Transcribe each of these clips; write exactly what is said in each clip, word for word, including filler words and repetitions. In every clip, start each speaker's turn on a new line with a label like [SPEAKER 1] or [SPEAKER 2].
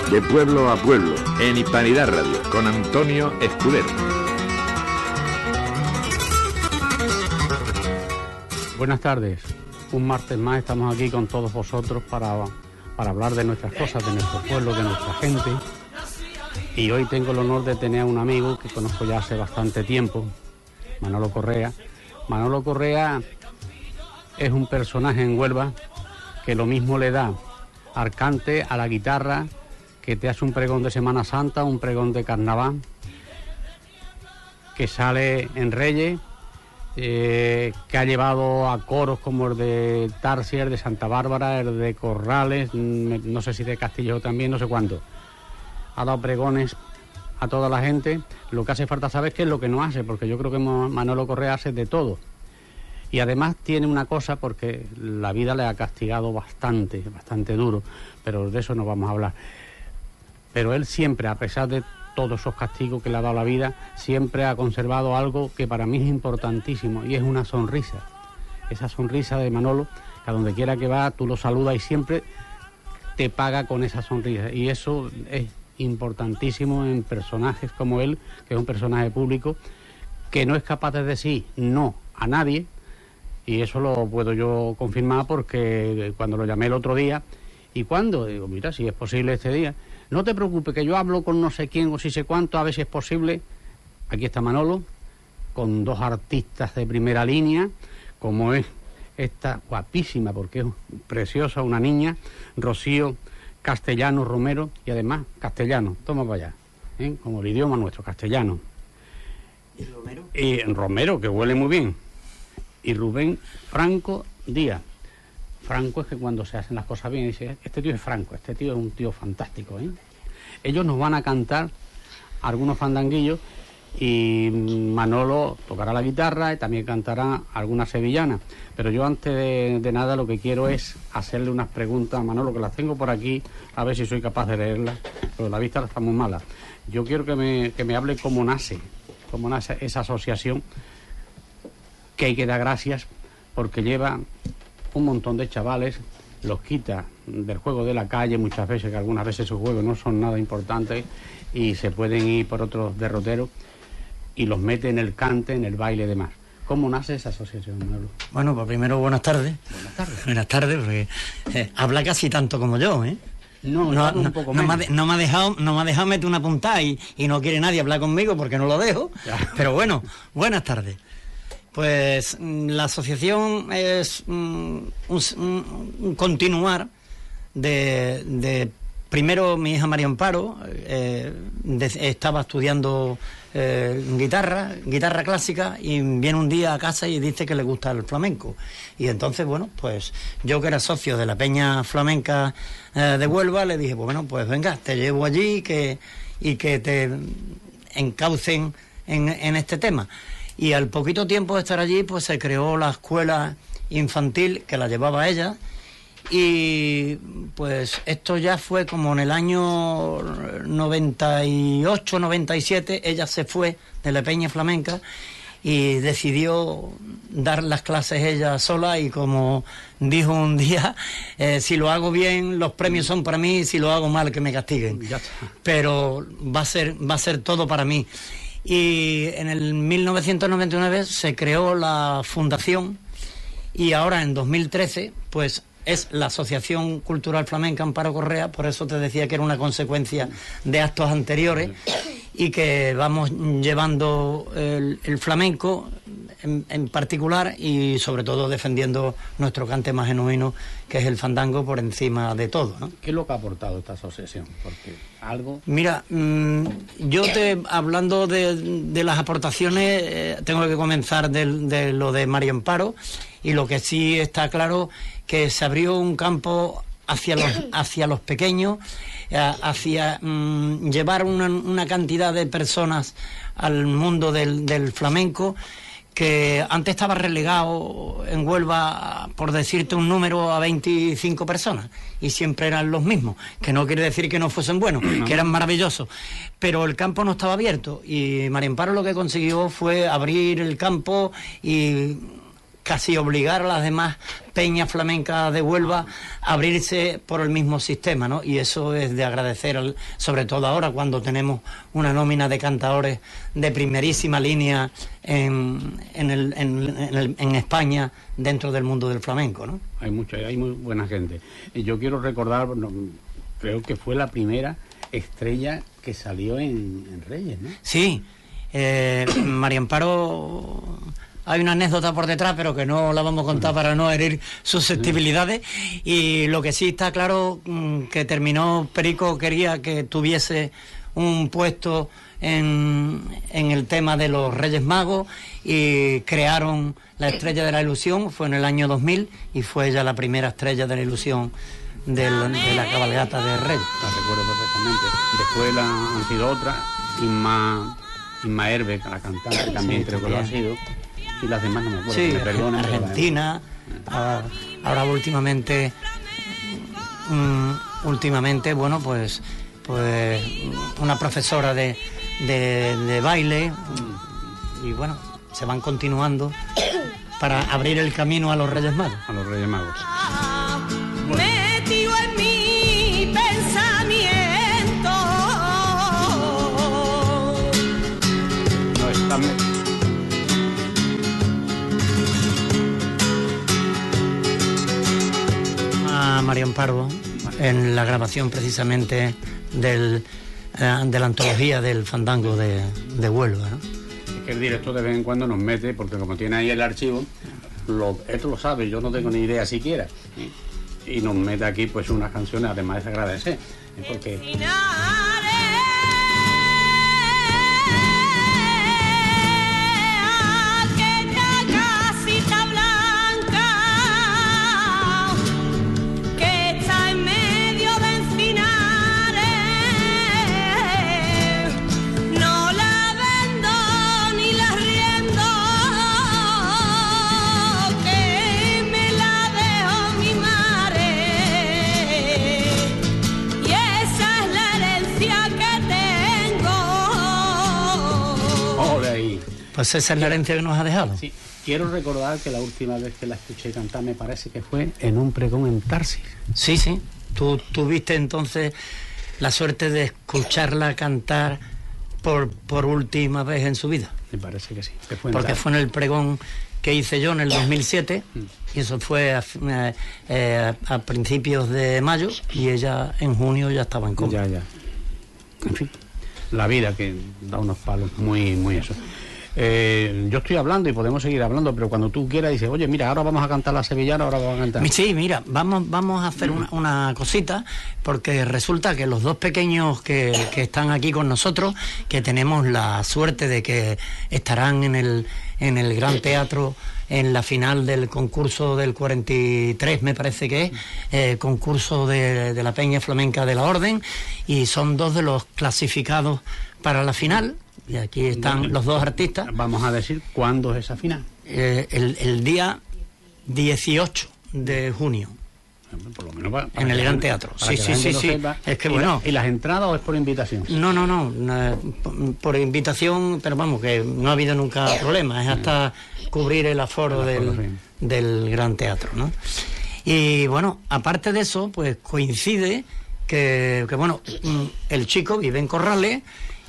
[SPEAKER 1] de pueblo a pueblo, en Hispanidad Radio, con Antonio Escudero.
[SPEAKER 2] Buenas tardes. Un martes más estamos aquí con todos vosotros para, para hablar de nuestras cosas, de nuestro pueblo, de nuestra gente. Y hoy tengo el honor de tener a un amigo que conozco ya hace bastante tiempo, Manolo Correa. Manolo Correa es un personaje en Huelva que lo mismo le da al cante, a la guitarra, que te hace un pregón de Semana Santa, un pregón de Carnaval, que sale en Reyes, eh, que ha llevado a coros como el de Tarsia, el de Santa Bárbara, el de Corrales, no sé si de Castillo también, no sé cuánto. Ha dado pregones a toda la gente. Lo que hace falta saber qué es lo que no hace, porque yo creo que Manolo Correa hace de todo. Y además tiene una cosa, porque la vida le ha castigado bastante, bastante duro, pero de eso no vamos a hablar. Pero él siempre, a pesar de todos esos castigos que le ha dado la vida, siempre ha conservado algo que para mí es importantísimo, y es una sonrisa. Esa sonrisa de Manolo, que a donde quiera que va, tú lo saludas y siempre te paga con esa sonrisa. Y eso es importantísimo en personajes como él, que es un personaje público, que no es capaz de decir no a nadie. Y eso lo puedo yo confirmar porque cuando lo llamé el otro día, ¿y cuándo? Digo, mira, si es posible este día. No te preocupes, que yo hablo con no sé quién o si sé cuánto, a ver si es posible. Aquí está Manolo, con dos artistas de primera línea, como es esta guapísima, porque es preciosa, una niña, Rocío Castellano Romero, y además castellano, toma para allá, ¿eh? Como el idioma nuestro, castellano.
[SPEAKER 3] ¿Y Romero?
[SPEAKER 2] Y Romero, que huele muy bien. Y Rubén Franco Díaz. Franco es que cuando se hacen las cosas bien, dice, este tío es Franco, este tío es un tío fantástico, ¿eh? Ellos nos van a cantar algunos fandanguillos y Manolo tocará la guitarra y también cantará algunas sevillanas. Pero yo antes de, de nada lo que quiero es hacerle unas preguntas a Manolo, que las tengo por aquí, a ver si soy capaz de leerlas, pero la vista está muy mala. Yo quiero que me, que me hable cómo nace, cómo nace esa asociación, que hay que dar gracias porque lleva un montón de chavales, los quita del juego de la calle muchas veces, que algunas veces esos juegos no son nada importantes y se pueden ir por otros derroteros, y los mete en el cante, en el baile y demás. ¿Cómo nace esa asociación, Manolo?
[SPEAKER 3] Bueno, pues primero buenas tardes.
[SPEAKER 2] Buenas tardes.
[SPEAKER 3] Buenas tardes, porque eh, habla casi tanto como yo, ¿eh?
[SPEAKER 2] No,
[SPEAKER 3] no,
[SPEAKER 2] un
[SPEAKER 3] no,
[SPEAKER 2] poco
[SPEAKER 3] no,
[SPEAKER 2] menos.
[SPEAKER 3] me ha, no me ha dejado, no me ha dejado meter una puntada y, y no quiere nadie hablar conmigo porque no lo dejo.
[SPEAKER 2] Ya.
[SPEAKER 3] Pero bueno, buenas tardes. Pues la asociación es un, un, un continuar de, de... Primero mi hija María Amparo eh, de, estaba estudiando eh, guitarra, guitarra clásica, y viene un día a casa y dice que le gusta el flamenco. Y entonces, bueno, pues yo, que era socio de la Peña Flamenca eh, de Huelva, le dije, pues bueno, pues venga, te llevo allí que, y que te encaucen en, en este tema. Y al poquito tiempo de estar allí, pues se creó la escuela infantil, que la llevaba ella, y pues esto ya fue como en el año noventa y ocho, noventa y siete, ella se fue de la Peña Flamenca y decidió dar las clases ella sola, y como dijo un día, eh, si lo hago bien, los premios son para mí, si lo hago mal, que me castiguen.
[SPEAKER 2] Ya está.
[SPEAKER 3] Pero va a ser, va a ser todo para mí. Y en el mil novecientos noventa y nueve se creó la fundación, y ahora en dos mil trece pues es la Asociación Cultural Flamenca Amparo Correa. Por eso te decía que era una consecuencia de actos anteriores, y que vamos llevando el, el flamenco en, en particular, y sobre todo defendiendo nuestro cante más genuino, que es el fandango, por encima de todo, ¿no?
[SPEAKER 2] ¿Qué es lo que ha aportado esta asociación? Porque algo...
[SPEAKER 3] Mira, mmm, yo te hablando de, de las aportaciones, eh, tengo que comenzar de, de lo de María Amparo, y lo que sí está claro, que se abrió un campo hacia los, hacia los pequeños, hacia mmm, llevar una, una cantidad de personas al mundo del, del flamenco, que antes estaba relegado en Huelva, por decirte un número, a veinticinco personas, y siempre eran los mismos, que no quiere decir que no fuesen buenos, que eran maravillosos, pero el campo no estaba abierto, y María Amparo lo que consiguió fue abrir el campo y casi obligar a las demás peñas flamencas de Huelva a abrirse por el mismo sistema, ¿no? Y eso es de agradecer, al, sobre todo ahora cuando tenemos una nómina de cantadores de primerísima línea en, en, el, en, en, el, en España dentro del mundo del flamenco, ¿no?
[SPEAKER 2] Hay mucha, hay muy buena gente. Y yo quiero recordar, no, creo que fue la primera estrella que salió en, en Reyes, ¿no?
[SPEAKER 3] Sí, eh, María Amparo... Hay una anécdota por detrás, pero que no la vamos a contar para no herir susceptibilidades. Y lo que sí está claro, que terminó, Perico quería que tuviese un puesto en, en el tema de los Reyes Magos y crearon la Estrella de la Ilusión, fue en el año dos mil y fue ella la primera Estrella de la Ilusión del, de la cabalgata de Reyes.
[SPEAKER 2] La recuerdo perfectamente. Después la, han sido otras, Inma, Inma Herbe, la cantante, también sí, creo que lo ha sido. Y las demás no me acuerdo,
[SPEAKER 3] sí,
[SPEAKER 2] me perdonen,
[SPEAKER 3] Argentina, ahora, ahora últimamente, um, últimamente, bueno, pues, pues una profesora de, de, de baile, y bueno, se van continuando para abrir el camino a los Reyes Magos.
[SPEAKER 2] A los Reyes Magos. Bueno.
[SPEAKER 4] Metido en mi pensamiento.
[SPEAKER 2] No está metido.
[SPEAKER 3] María Amparo en la grabación precisamente del, eh, de la antología del fandango de, de Huelva, ¿no?
[SPEAKER 2] Es que el director de vez en cuando nos mete, porque como tiene ahí el archivo, lo, esto lo sabe, yo no tengo ni idea siquiera, ¿eh? Y nos mete aquí pues unas canciones, además de agradecer, ¿eh? Porque...
[SPEAKER 3] Pues esa es la herencia que nos ha dejado.
[SPEAKER 2] Sí, quiero recordar que la última vez que la escuché cantar me parece que fue en un pregón en Tarsis.
[SPEAKER 3] Sí, sí. Tú tuviste entonces la suerte de escucharla cantar por, por última vez en su vida.
[SPEAKER 2] Me parece que sí. Que fue
[SPEAKER 3] Porque fue en el pregón que hice yo en el dos mil siete, y eso fue a, eh, a principios de mayo, y ella en junio ya estaba en coma.
[SPEAKER 2] Ya, ya. En fin, la vida que da unos palos muy, muy eso. Eh, yo estoy hablando y podemos seguir hablando, pero cuando tú quieras dices, oye, mira, ahora vamos a cantar la sevillana, ahora vamos a cantar.
[SPEAKER 3] Sí, mira, vamos, vamos a hacer una, una cosita, porque resulta que los dos pequeños que, que están aquí con nosotros, que tenemos la suerte de que estarán en el, en el Gran Teatro en la final del concurso del cuarenta y tres, me parece que es, eh, concurso de, de la Peña Flamenca de la Orden, y son dos de los clasificados para la final. Y aquí están bueno, los dos artistas.
[SPEAKER 2] Vamos a decir cuándo es esa final.
[SPEAKER 3] Eh, el, el día dieciocho de junio.
[SPEAKER 2] Por lo menos para, para
[SPEAKER 3] en el Gran Teatro. Sí, sí, sí, sí.
[SPEAKER 2] Sepa.
[SPEAKER 3] Es que
[SPEAKER 2] ¿Y
[SPEAKER 3] bueno.
[SPEAKER 2] La, ¿Y las entradas o es por invitación?
[SPEAKER 3] No, no, no. no por, por invitación, pero vamos, que no ha habido nunca problema. Es hasta cubrir el aforo, el aforo del, sí. del Gran Teatro, ¿no? Y bueno, aparte de eso, pues coincide que, que bueno, el chico vive en Corrales.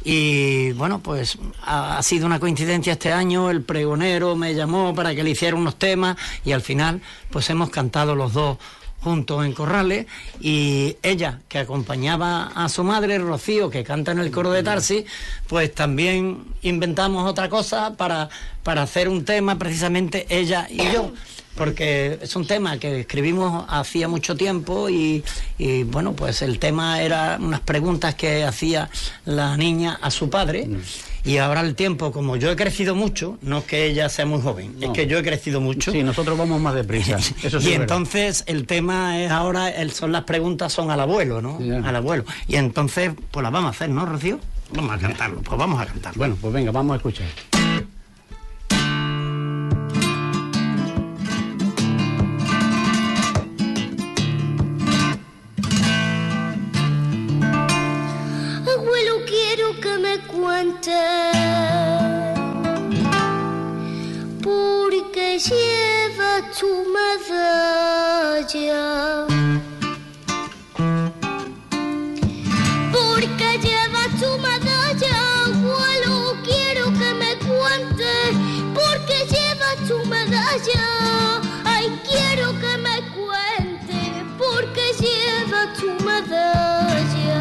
[SPEAKER 3] Y bueno, pues ha, ha sido una coincidencia este año, el pregonero me llamó para que le hiciera unos temas y al final pues hemos cantado los dos juntos en Corrales, y ella, que acompañaba a su madre, Rocío, que canta en el coro de Tarsis, pues también inventamos otra cosa para, para hacer un tema, precisamente ella y yo, porque es un tema que escribimos hacía mucho tiempo y, y bueno, pues el tema era unas preguntas que hacía la niña a su padre. Y ahora el tiempo, como yo he crecido mucho, no es que ella sea muy joven, no. Es que yo he crecido mucho.
[SPEAKER 2] Sí, nosotros vamos más deprisa. Eso sí.
[SPEAKER 3] Y entonces el tema es ahora, el, son las preguntas son al abuelo, ¿no? Sí, al abuelo. Y entonces, pues las vamos a hacer, ¿no, Rocío? Vamos a cantarlo, pues vamos a cantarlo.
[SPEAKER 2] Bueno, pues venga, vamos a escuchar.
[SPEAKER 5] Porque lleva vaya. Porque llevas tu medalla, abuelo, quiero que me cuentes. Porque llevas tu medalla, ay, quiero que me cuentes. Porque llevas tu medalla.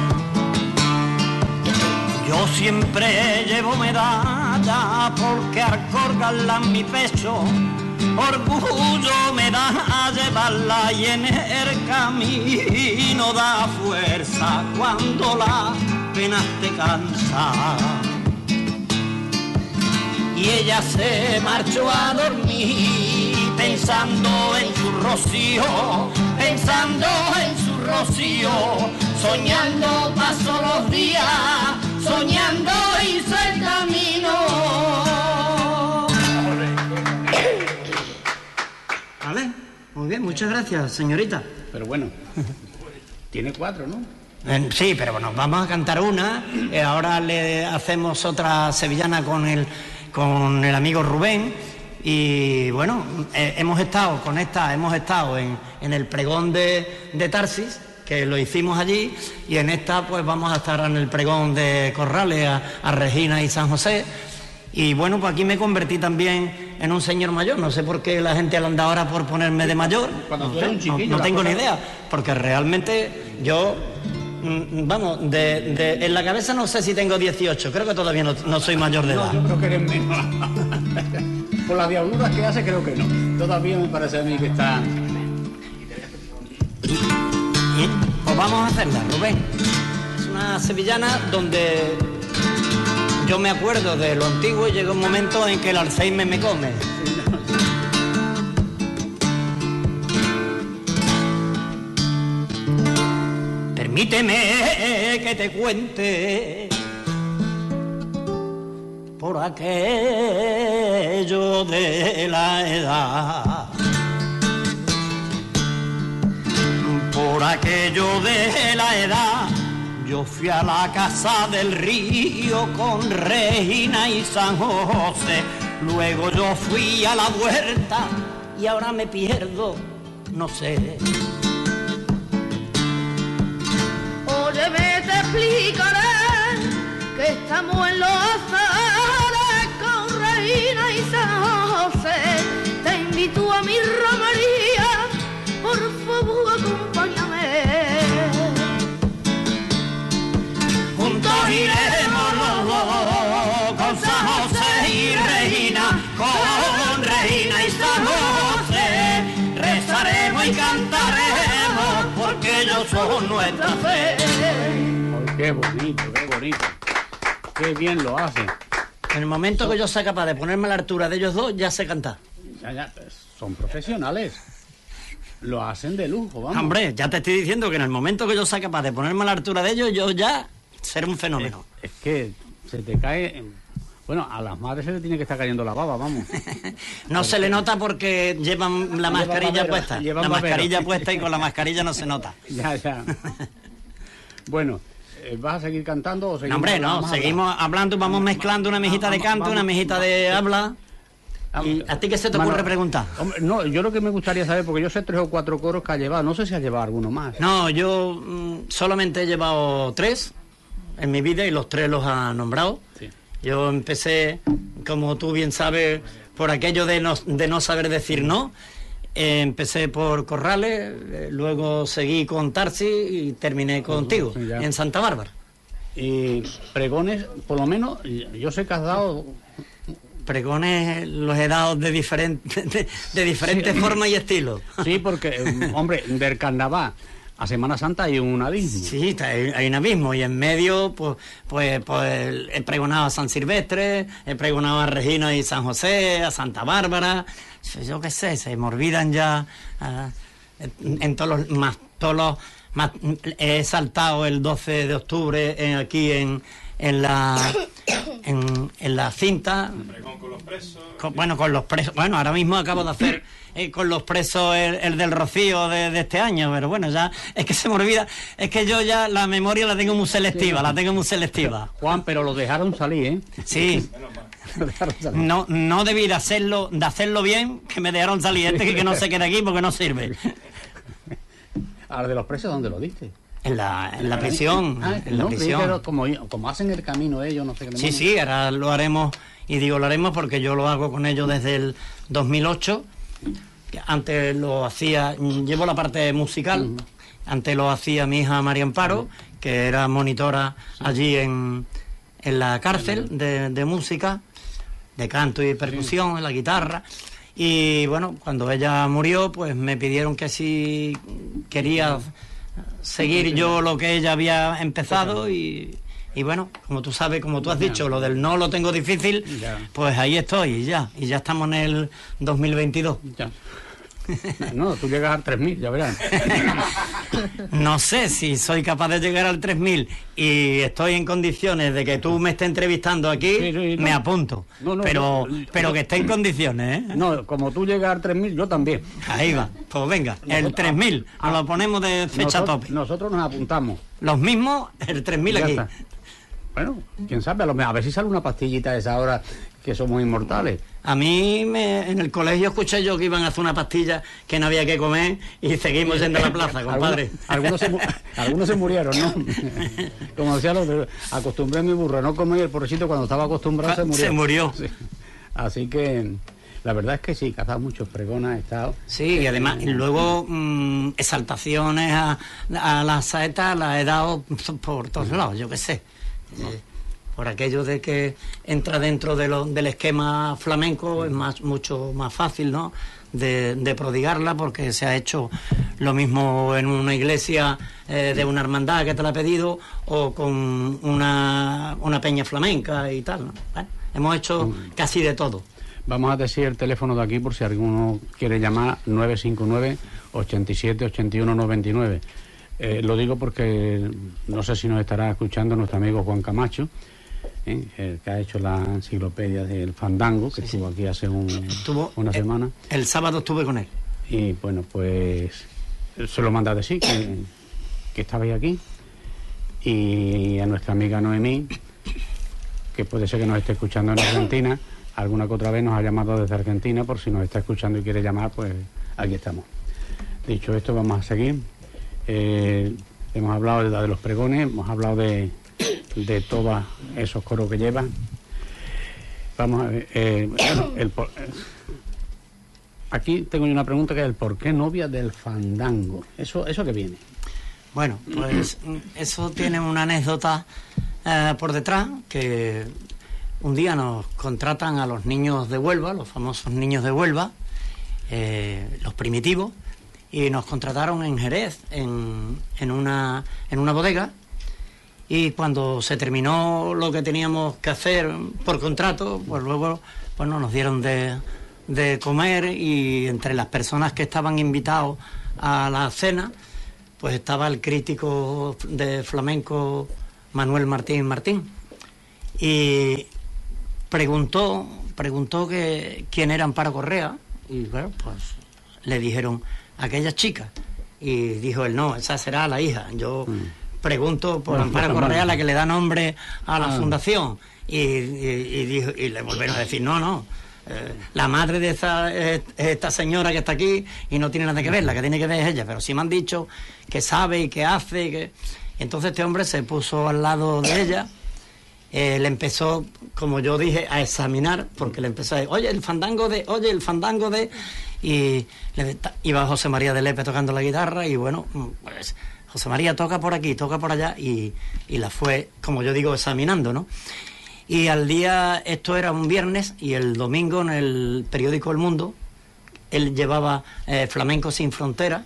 [SPEAKER 3] Yo siempre llevo medalla porque al colgarla en mi pecho orgullo me da llevarla, y en el camino da fuerza cuando la pena te cansa. Y ella se marchó a dormir pensando en su rocío, pensando en su rocío, soñando paso los días, soñando hizo el camino. Vale, muy bien, muchas gracias, señorita.
[SPEAKER 2] Pero bueno, tiene cuatro, ¿no?
[SPEAKER 3] Eh, sí, pero bueno, vamos a cantar una. Eh, ahora le hacemos otra sevillana con el, con el amigo Rubén. Y bueno, eh, hemos estado con esta, hemos estado en, en el pregón de, de Tarsis, que lo hicimos allí, y en esta pues vamos a estar en el pregón de Corrales a, a Regina y San José. Y bueno, pues aquí me convertí también en un señor mayor. No sé por qué la gente anda ahora por ponerme de mayor.
[SPEAKER 2] Cuando
[SPEAKER 3] No,
[SPEAKER 2] tú eres un
[SPEAKER 3] no,
[SPEAKER 2] chiquillo,
[SPEAKER 3] no tengo
[SPEAKER 2] la
[SPEAKER 3] ni
[SPEAKER 2] cosa-
[SPEAKER 3] idea, porque realmente yo, mm, vamos, de, de- en la cabeza no sé si tengo dieciocho, creo que todavía no, no soy mayor de edad.
[SPEAKER 2] No, yo creo que eres menos. Por las diabluras que hace, creo que no. Todavía me parece a mí que está...
[SPEAKER 3] Bien, pues vamos a hacerla, Rubén. Es una sevillana donde yo me acuerdo de lo antiguo y llega un momento en que el Alzheimer me come. Permíteme que te cuente por aquello de la edad, por aquello de la edad. Yo fui a la casa del río con Regina y San José, luego yo fui a la huerta y ahora me pierdo, no sé.
[SPEAKER 5] Óyeme, te explicaré que estamos en los azares con Reina y San José. Te invito a mi romería, por favor acompáñame.
[SPEAKER 3] Juntos iremos los dos, con San José y Regina, con Regina y San José. Rezaremos y cantaremos porque ellos son nuestra fe.
[SPEAKER 2] Ay, qué bonito, qué bonito. Qué bien lo hace.
[SPEAKER 3] En el momento que yo sea capaz de ponerme a la altura de ellos dos, ya sé cantar.
[SPEAKER 2] Ya, ya, pues, son profesionales. Lo hacen de lujo, vamos.
[SPEAKER 3] Hombre, ya te estoy diciendo que en el momento que yo sea capaz de ponerme a la altura de ellos, yo ya seré un fenómeno.
[SPEAKER 2] Es, es que se te cae... Bueno, a las madres se le tiene que estar cayendo la baba, vamos.
[SPEAKER 3] No se le nota porque llevan la mascarilla
[SPEAKER 2] babero,
[SPEAKER 3] puesta.
[SPEAKER 2] llevan
[SPEAKER 3] La
[SPEAKER 2] babero.
[SPEAKER 3] mascarilla puesta y con la mascarilla no se nota.
[SPEAKER 2] Ya, ya. Bueno, eh, ¿vas a seguir cantando o
[SPEAKER 3] No,
[SPEAKER 2] seguimos?
[SPEAKER 3] hombre, no,
[SPEAKER 2] vamos a
[SPEAKER 3] seguimos
[SPEAKER 2] hablar?
[SPEAKER 3] hablando, vamos mezclando una mijita de
[SPEAKER 2] Vamos,
[SPEAKER 3] canto,
[SPEAKER 2] vamos,
[SPEAKER 3] una mijita de
[SPEAKER 2] vamos.
[SPEAKER 3] habla. ¿Y a ti qué se te ocurre
[SPEAKER 2] Mano,
[SPEAKER 3] preguntar?
[SPEAKER 2] Hombre, no, yo lo que me gustaría saber, porque yo sé tres o cuatro coros que ha llevado, no sé si ha llevado alguno más.
[SPEAKER 3] No, yo mm, solamente he llevado tres en mi vida y los tres los ha nombrado.
[SPEAKER 2] Sí.
[SPEAKER 3] Yo empecé, como tú bien sabes, por aquello de no, de no saber decir no. Eh, empecé por Corrales, eh, luego seguí con Tarsi y terminé contigo,
[SPEAKER 2] sí, ya.
[SPEAKER 3] en Santa Bárbara.
[SPEAKER 2] Y pregones, por lo menos, yo sé que has dado...
[SPEAKER 3] Pregones los he dado de, diferente, de, de diferentes
[SPEAKER 2] Sí.
[SPEAKER 3] formas y estilos.
[SPEAKER 2] Sí, porque, eh, hombre, del carnaval a Semana Santa hay un abismo.
[SPEAKER 3] Sí, está- hay, hay un abismo y en medio pues, pues, pues he pregonado a San Silvestre, he pregonado a Regina y San José, a Santa Bárbara, yo qué sé, se me olvidan ya ah, en, en todos los más, todos los más, he saltado el doce de octubre en- aquí en, en la en, en la cinta. Con- bueno, con los presos. Bueno, ahora mismo acabo de hacer eh, con los presos el, el del Rocío de, de este año, pero bueno, ya es que se me olvida, es que yo ya la memoria la tengo muy selectiva, la tengo muy selectiva.
[SPEAKER 2] Juan, pero lo dejaron salir, ¿eh?
[SPEAKER 3] Sí, No, no debí de hacerlo, de hacerlo bien, que me dejaron salir este que, que no se quede aquí porque no sirve.
[SPEAKER 2] Ahora, de los presos, ¿dónde lo diste?
[SPEAKER 3] En la, en la prisión,
[SPEAKER 2] Ah,
[SPEAKER 3] en la
[SPEAKER 2] no,
[SPEAKER 3] prisión.
[SPEAKER 2] pero como, como hacen el camino ellos, no sé qué.
[SPEAKER 3] Sí, sí, ahora lo haremos, y digo lo haremos porque yo lo hago con ellos desde el dos mil ocho. Antes lo hacía, llevo la parte musical, uh-huh. Antes lo hacía mi hija María Amparo, uh-huh. que era monitora sí. allí en, en la cárcel de, de música, de canto y percusión, sí. en la guitarra. Y bueno, cuando ella murió, pues me pidieron que si quería seguir yo lo que ella había empezado y, y bueno, como tú sabes, como tú has dicho, lo del no lo tengo difícil, pues ahí estoy y ya, y ya estamos en el dos mil veintidós.
[SPEAKER 2] Ya. No, tú llegas al tres mil, ya verás.
[SPEAKER 3] No sé si soy capaz de llegar al tres mil y estoy en condiciones de que tú me estés entrevistando aquí, sí, sí, no. me apunto. No, no, pero no, pero no, que esté en condiciones, ¿eh?
[SPEAKER 2] No, como tú llegas al tres mil, yo también.
[SPEAKER 3] Ahí va, pues venga, nosotros, el tres mil, nos lo ponemos de fecha
[SPEAKER 2] nosotros,
[SPEAKER 3] tope.
[SPEAKER 2] Nosotros nos apuntamos.
[SPEAKER 3] Los mismos, el tres mil aquí.
[SPEAKER 2] Está. Bueno, quién sabe, a, lo mejor, a ver si sale una pastillita de esa hora que somos inmortales.
[SPEAKER 3] A mí me, en el colegio escuché yo que iban a hacer una pastilla que no había que comer y seguimos yendo a la plaza, compadre.
[SPEAKER 2] Algunos, algunos, se, algunos se murieron, ¿no? Como decía lo acostumbré a mi burro, no comer, el pobrecito cuando estaba acostumbrado se murió.
[SPEAKER 3] Se murió.
[SPEAKER 2] Sí. Así que la verdad es que sí, cazado muchos pregonas, he estado.
[SPEAKER 3] Sí, y además y luego mmm, exaltaciones a, a las saetas las he dado por todos lados, yo qué sé. No. Eh, por aquello de que entra dentro de lo, del esquema flamenco, es más mucho más fácil, ¿no?, de, de prodigarla, porque se ha hecho lo mismo en una iglesia eh, de una hermandad que te la ha pedido, o con una, una peña flamenca y tal, ¿no? Bueno, hemos hecho casi de todo.
[SPEAKER 2] Vamos a decir el teléfono de aquí por si alguno quiere llamar, nueve cinco nueve, ochenta y siete, ochenta y uno noventa y nueve. Eh, lo digo porque no sé si nos estará escuchando nuestro amigo Juan Camacho, ¿eh? El que ha hecho la enciclopedia del fandango, que sí, estuvo sí. aquí hace un,
[SPEAKER 3] estuvo,
[SPEAKER 2] una
[SPEAKER 3] el,
[SPEAKER 2] semana.
[SPEAKER 3] El sábado estuve con él.
[SPEAKER 2] Y bueno, pues se lo manda a decir que, que estabais aquí. Y a nuestra amiga Noemí, que puede ser que nos esté escuchando en Argentina, alguna que otra vez nos ha llamado desde Argentina, por si nos está escuchando y quiere llamar, pues aquí estamos. Dicho esto, vamos a seguir. Eh, hemos hablado de, de los pregones, hemos hablado de, de todos esos coros que llevan. Vamos a ver, eh, bueno, el, eh, aquí tengo yo una pregunta, que es el por qué novia del fandango. ¿Eso, eso qué viene?
[SPEAKER 3] Bueno, pues eso tiene una anécdota eh, por detrás, que un día nos contratan a los niños de Huelva, los famosos niños de Huelva, eh, los primitivos, y nos contrataron en Jerez, en, en, una, en una bodega, y cuando se terminó lo que teníamos que hacer por contrato, pues luego pues nos dieron de, de comer, y entre las personas que estaban invitados a la cena, pues estaba el crítico de flamenco Manuel Martín Martín, y preguntó, preguntó que quién era Amparo Correa, y bueno, pues le dijeron aquella chica, y dijo él, no, esa será la hija. Yo mm. pregunto por bueno, Amparo Correa, la que le da nombre a la ah. fundación, y, y, y, dijo, y le volvieron a decir, no, no, eh, la madre de esa, eh, esta señora que está aquí, y no tiene nada que ver, la que tiene que ver es ella, pero sí me han dicho que sabe y que hace, que... Y entonces este hombre se puso al lado de ella, eh, le empezó, como yo dije, a examinar, porque le empezó a decir, oye, el fandango de, oye, el fandango de... Y le, iba José María de Lepe tocando la guitarra, y bueno, pues José María toca por aquí, toca por allá, y, y la fue, como yo digo, examinando, ¿no? Y al día, esto era un viernes, y el domingo en el periódico El Mundo, él llevaba eh, Flamenco Sin Fronteras,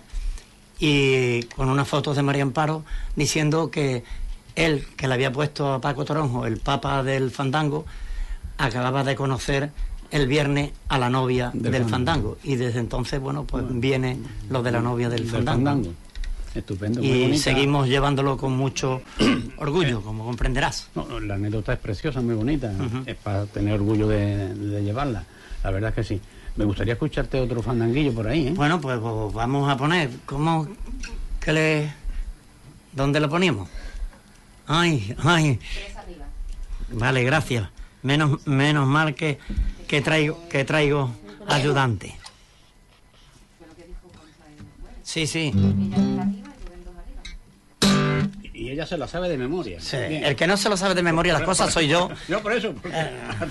[SPEAKER 3] y con unas fotos de María Amparo diciendo que él, que le había puesto a Paco Toronjo, el papa del fandango, acababa de conocer el viernes a la novia del, del fandango. fandango, y desde entonces, bueno, pues bueno, viene lo de la novia del, del fandango. fandango.
[SPEAKER 2] Estupendo,
[SPEAKER 3] y
[SPEAKER 2] muy bonita.
[SPEAKER 3] Seguimos llevándolo con mucho orgullo, eh, como comprenderás.
[SPEAKER 2] No, la anécdota es preciosa, muy bonita, uh-huh. Es para tener orgullo de, de llevarla, la verdad es que sí. Me gustaría escucharte otro fandanguillo por ahí, ¿eh?
[SPEAKER 3] Bueno, pues, pues vamos a poner, ¿cómo que le... ¿Dónde lo poníamos? Ay, ay. Vale, gracias. Menos, menos mal que, que traigo, que traigo ayudante. Sí, sí.
[SPEAKER 2] Y ella se la sabe de memoria.
[SPEAKER 3] Sí. El que no se lo sabe de memoria las cosas soy yo.
[SPEAKER 2] Yo por eso. Porque...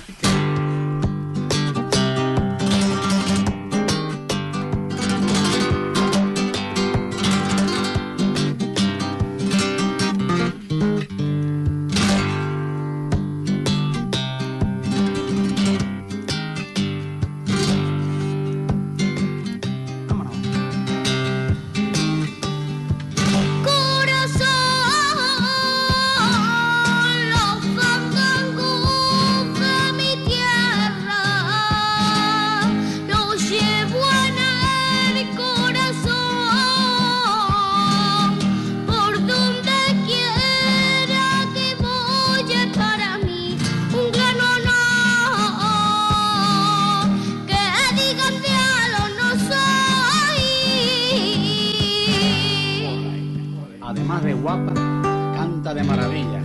[SPEAKER 2] Además de guapa, canta de maravilla.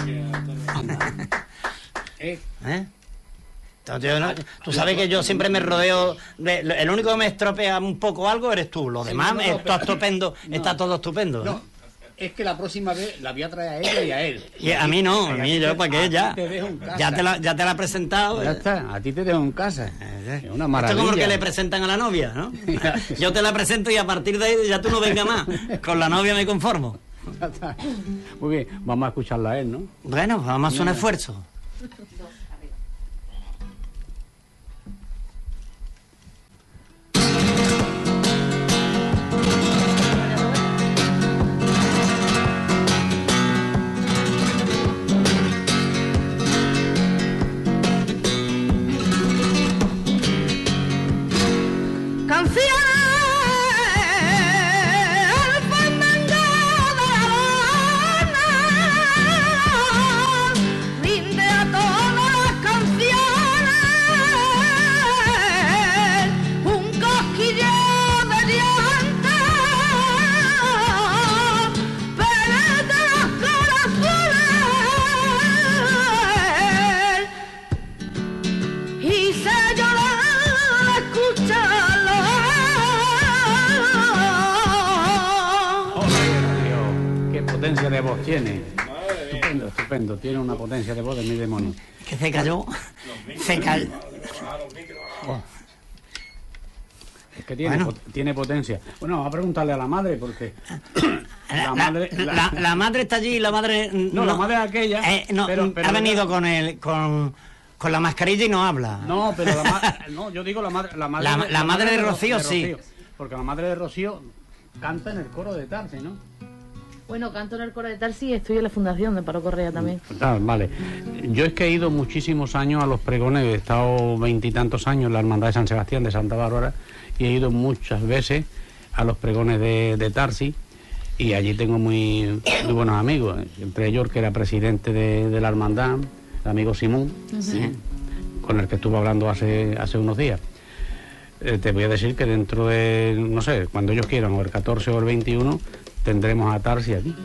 [SPEAKER 2] ¿Eh?
[SPEAKER 3] ¿Eh? Yo no, tú sabes que yo siempre me rodeo de, el único que me estropea un poco algo eres tú, lo demás
[SPEAKER 2] no, no,
[SPEAKER 3] está
[SPEAKER 2] pero-
[SPEAKER 3] estupendo,
[SPEAKER 2] no.
[SPEAKER 3] está todo estupendo.
[SPEAKER 2] No,
[SPEAKER 3] ¿eh?
[SPEAKER 2] es que la próxima vez la voy a traer a ella y a él.
[SPEAKER 3] Y a mí no, a
[SPEAKER 2] Y
[SPEAKER 3] mí
[SPEAKER 2] ti
[SPEAKER 3] yo
[SPEAKER 2] te-
[SPEAKER 3] para
[SPEAKER 2] a
[SPEAKER 3] qué
[SPEAKER 2] ti
[SPEAKER 3] ya.
[SPEAKER 2] te dejo en casa.
[SPEAKER 3] Ya te la, ya te la he presentado.
[SPEAKER 2] Ya
[SPEAKER 3] eh.
[SPEAKER 2] está, a ti te dejo en casa. Es una
[SPEAKER 3] Esto
[SPEAKER 2] maravilla.
[SPEAKER 3] es como el que le presentan a la novia, ¿no? Yo te la presento y a partir de ahí ya tú no vengas más. Con la novia me conformo.
[SPEAKER 2] Ya está. Muy bien, vamos a escucharla a él, ¿no?
[SPEAKER 3] Bueno, vamos a hacer un esfuerzo.
[SPEAKER 4] Rinde a todas las canciones un cosquilleo de dientes, penetra los corazones y se llora al escucharlo.
[SPEAKER 2] Dios, qué potencia de voz tiene. Estupendo, estupendo. Tiene una potencia de voz de mi demonio.
[SPEAKER 3] Que se cayó. Se cayó.
[SPEAKER 2] Es que tiene,
[SPEAKER 3] Bueno.
[SPEAKER 2] pot- tiene potencia. Bueno, vamos a preguntarle a la madre porque
[SPEAKER 3] La,
[SPEAKER 2] la
[SPEAKER 3] la-
[SPEAKER 2] madre...
[SPEAKER 3] la-
[SPEAKER 2] la-
[SPEAKER 3] la madre está allí y la madre.
[SPEAKER 2] No, la madre es aquella,
[SPEAKER 3] eh, no,
[SPEAKER 2] pero- pero-
[SPEAKER 3] ha venido con el. Con, con la mascarilla y no habla.
[SPEAKER 2] No, pero la madre... No, yo digo la madre... La madre,
[SPEAKER 3] La-
[SPEAKER 2] de-
[SPEAKER 3] la madre de
[SPEAKER 2] Ro-
[SPEAKER 3] Rocío, sí.
[SPEAKER 2] Porque la madre de Rocío canta en el coro de Tarsi, ¿no?
[SPEAKER 6] Bueno, canto en el coro de Tarsi y estoy en la fundación de Paro Correa también.
[SPEAKER 2] Ah, vale. Yo es que he ido muchísimos años a los pregones, he estado veintitantos años en la Hermandad de San Sebastián de Santa Bárbara y he ido muchas veces a los pregones de, de Tarsi y allí tengo muy, muy buenos amigos, entre ellos el que era presidente de, de la hermandad, el amigo Simón, ¿eh? Con el que estuve hablando hace, hace unos días. Eh, te voy a decir que dentro de, no sé, cuando ellos quieran, o el catorce o el veintiuno, tendremos a Tarsi aquí.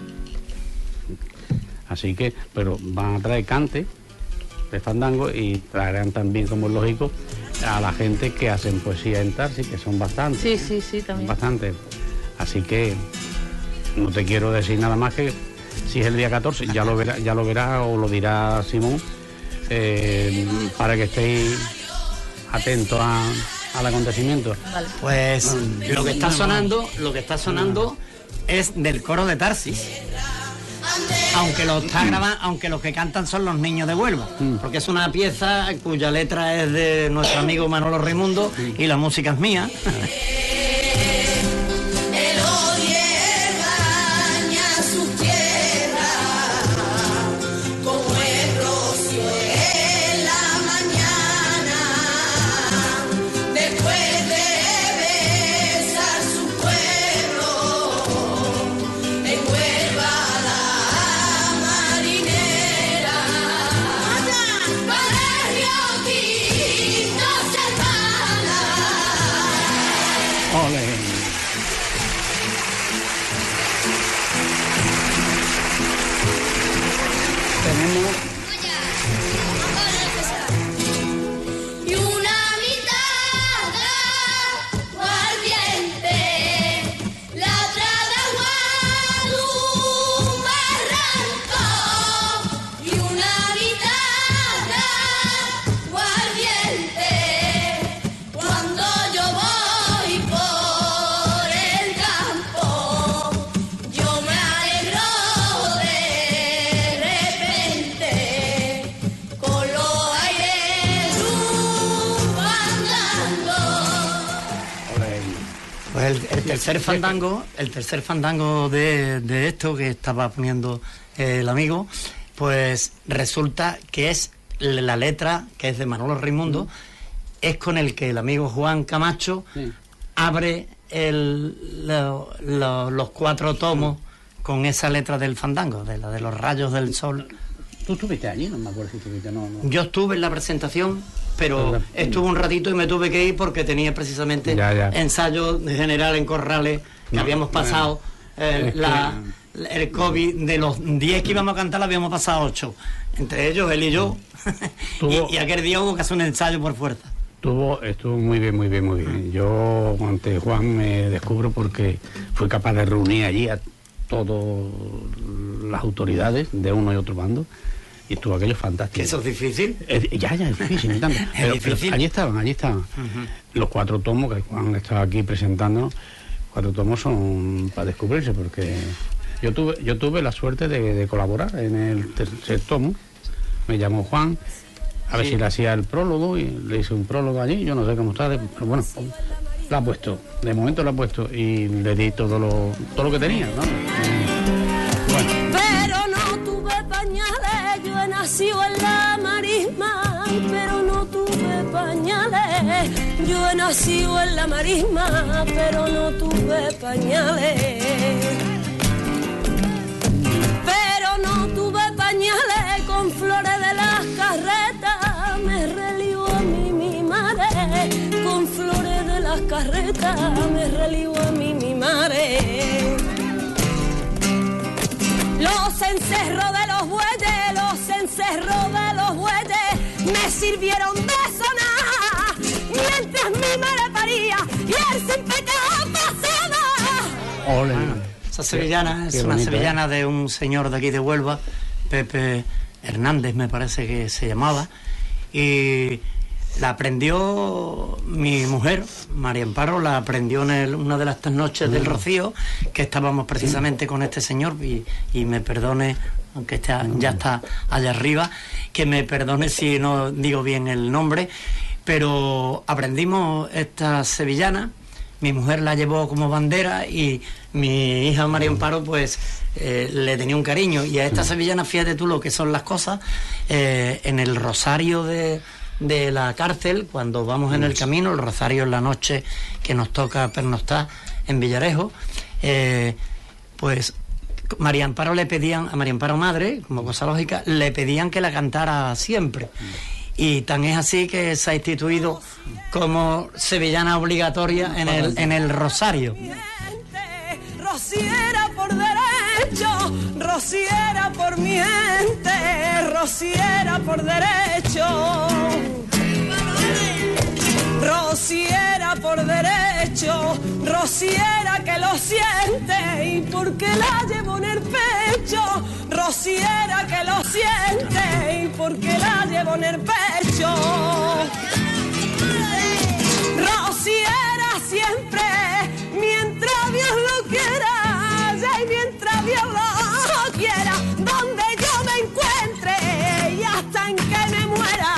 [SPEAKER 2] Así que, pero van a traer cante de fandango y traerán también, como es lógico, a la gente que hacen poesía en Tarsi, que son bastantes.
[SPEAKER 6] Sí, sí, sí, también.
[SPEAKER 2] Bastante. Así que no te quiero decir nada más que si es el día catorce, ya lo verá, ya lo verá o lo dirá Simón, eh, para que estéis atentos a- al acontecimiento.
[SPEAKER 6] Vale.
[SPEAKER 3] Pues lo que está sonando, lo que está sonando es del coro de Tarsis. Aunque lo está grabando, aunque los que cantan son los niños de Huelva, porque es una pieza cuya letra es de nuestro amigo Manolo Raimundo y la música es mía.
[SPEAKER 4] El oye baña sus tierras como el rocío en la mañana, después de besar su pueblo, envuelva la marinera, para el río Quinto se
[SPEAKER 3] tercer fandango, el tercer fandango de, de esto que estaba poniendo el amigo, pues resulta que es la letra, que es de Manolo Raimundo, es con el que el amigo Juan Camacho sí. abre el, lo, lo, los cuatro tomos con esa letra del fandango, de la de los rayos del sol.
[SPEAKER 2] ¿Tú estuviste allí? No me acuerdo si estuviste, no, no.
[SPEAKER 3] Yo estuve en la presentación, pero estuve un ratito y me tuve que ir porque tenía precisamente ya, ya. ensayo general en Corrales, que no, habíamos pasado bueno, eh, la, que... el COVID, de los diez que íbamos a cantar, la habíamos pasado ocho. Entre ellos, él y yo. Tuvo... y, y aquel día hubo que hacer un ensayo por fuerza.
[SPEAKER 2] Estuvo, estuvo muy bien, muy bien, muy bien. Yo ante Juan me descubro porque fui capaz de reunir allí a todas las autoridades de uno y otro bando. Y estuvo aquello fantástico.
[SPEAKER 3] ¿Que eso es difícil?
[SPEAKER 2] Eh, ya, ya, es difícil. Tanto. ¿Es pero, difícil? Pero allí estaban, allí estaban. Uh-huh. Los cuatro tomos que Juan estaba aquí presentándonos, cuatro tomos son para descubrirse, porque yo tuve yo tuve la suerte de, de colaborar en el tercer tomo. Me llamó Juan, a ver sí. si le hacía el prólogo, y le hice un prólogo allí, yo no sé cómo está, pero bueno, lo ha puesto, de momento lo ha puesto, y le di todo lo, todo lo que tenía, ¿no? Bueno.
[SPEAKER 7] Pero no tuve pañales, yo he nacido en la marisma, pero no tuve pañales, yo he nacido en la marisma, pero no tuve pañales. Pero no tuve pañales, con flores de las carretas, me relió a mí mi madre, con flores de las carretas, me relió a mí mi madre. Los encerros de los bueyes, los encerros de los bueyes me sirvieron de sonar mientras mi madre paría y él sin pecado pasaba.
[SPEAKER 3] Ole. Esa sevillana es una sevillana de un señor de aquí de Huelva, Pepe Hernández me parece que se llamaba, y la aprendió mi mujer, María Amparo, la aprendió en el, una de las noches del Rocío, que estábamos precisamente con este señor, y, y me perdone, aunque esté, ya está allá arriba, que me perdone si no digo bien el nombre, pero aprendimos esta sevillana, mi mujer la llevó como bandera y mi hija María Amparo pues eh, le tenía un cariño, y a esta sevillana, fíjate tú lo que son las cosas, eh, en el rosario de... de la cárcel, cuando vamos en el camino, el rosario en la noche que nos toca pernoctar en Villarejo, eh, pues María Amparo le pedían, a María Amparo madre, como cosa lógica, le pedían que la cantara siempre. Y tan es así que se ha instituido como sevillana obligatoria en el, en el rosario.
[SPEAKER 7] Rociera por derecho, rociera por miente, rociera por derecho. Rociera por derecho, rociera que lo siente y porque la llevo en el pecho. Rociera que lo siente y porque la llevo en el pecho. Rociera siempre, mientras Dios lo quiera, y mientras Dios lo quiera, donde yo me encuentre y hasta en que me muera.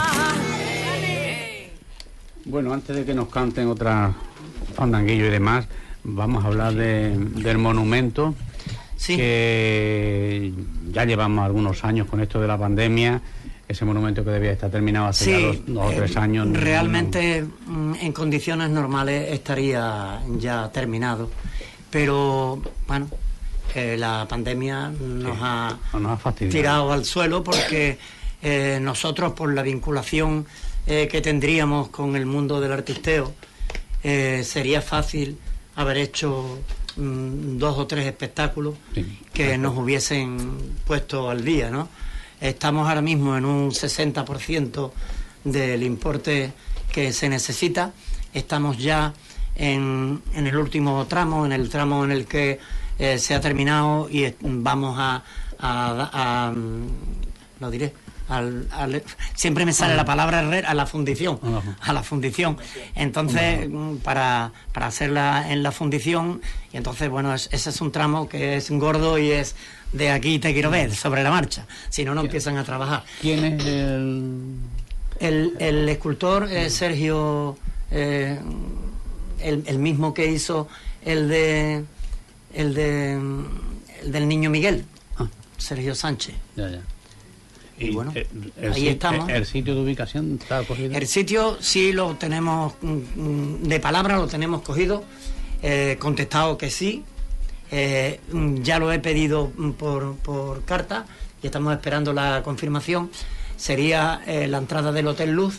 [SPEAKER 2] Bueno, antes de que nos canten otra fandanguillo y demás, vamos a hablar de, del monumento, sí. que ya llevamos algunos años con esto de la pandemia. Ese monumento que debía estar terminado hace sí, ya dos, dos o tres años.
[SPEAKER 3] Realmente no... en condiciones normales estaría ya terminado, pero bueno, eh, la pandemia nos sí, ha, nos ha tirado al suelo porque eh, nosotros, por la vinculación eh, que tendríamos con el mundo del artisteo, eh, sería fácil haber hecho mm, dos o tres espectáculos sí, que perfecto. Nos hubiesen puesto al día, ¿no? Estamos ahora mismo en un sesenta por ciento del importe que se necesita. Estamos ya en, en el último tramo, en el tramo en el que eh, se ha terminado y es, vamos a, a, a, a... lo diré... Al, al, siempre me sale la palabra a la fundición, a la fundición. Entonces, para, para hacerla en la fundición, y entonces, bueno, es, ese es un tramo que es gordo y es de aquí te quiero ver, sobre la marcha. Si no, no empiezan a trabajar.
[SPEAKER 2] ¿Quién es el...?
[SPEAKER 3] El, el escultor es Sergio, eh, el, el mismo que hizo el de el de el del Niño Miguel, ah. Sergio Sánchez.
[SPEAKER 2] Ya, ya.
[SPEAKER 3] Y, y bueno,
[SPEAKER 2] el, el
[SPEAKER 3] ahí
[SPEAKER 2] sit-
[SPEAKER 3] estamos.
[SPEAKER 2] El, el sitio de ubicación está cogido.
[SPEAKER 3] El sitio sí lo tenemos mm, de palabra, lo tenemos cogido, eh, contestado que sí. Eh, ya lo he pedido por, por carta y estamos esperando la confirmación. Sería eh, la entrada del Hotel Luz,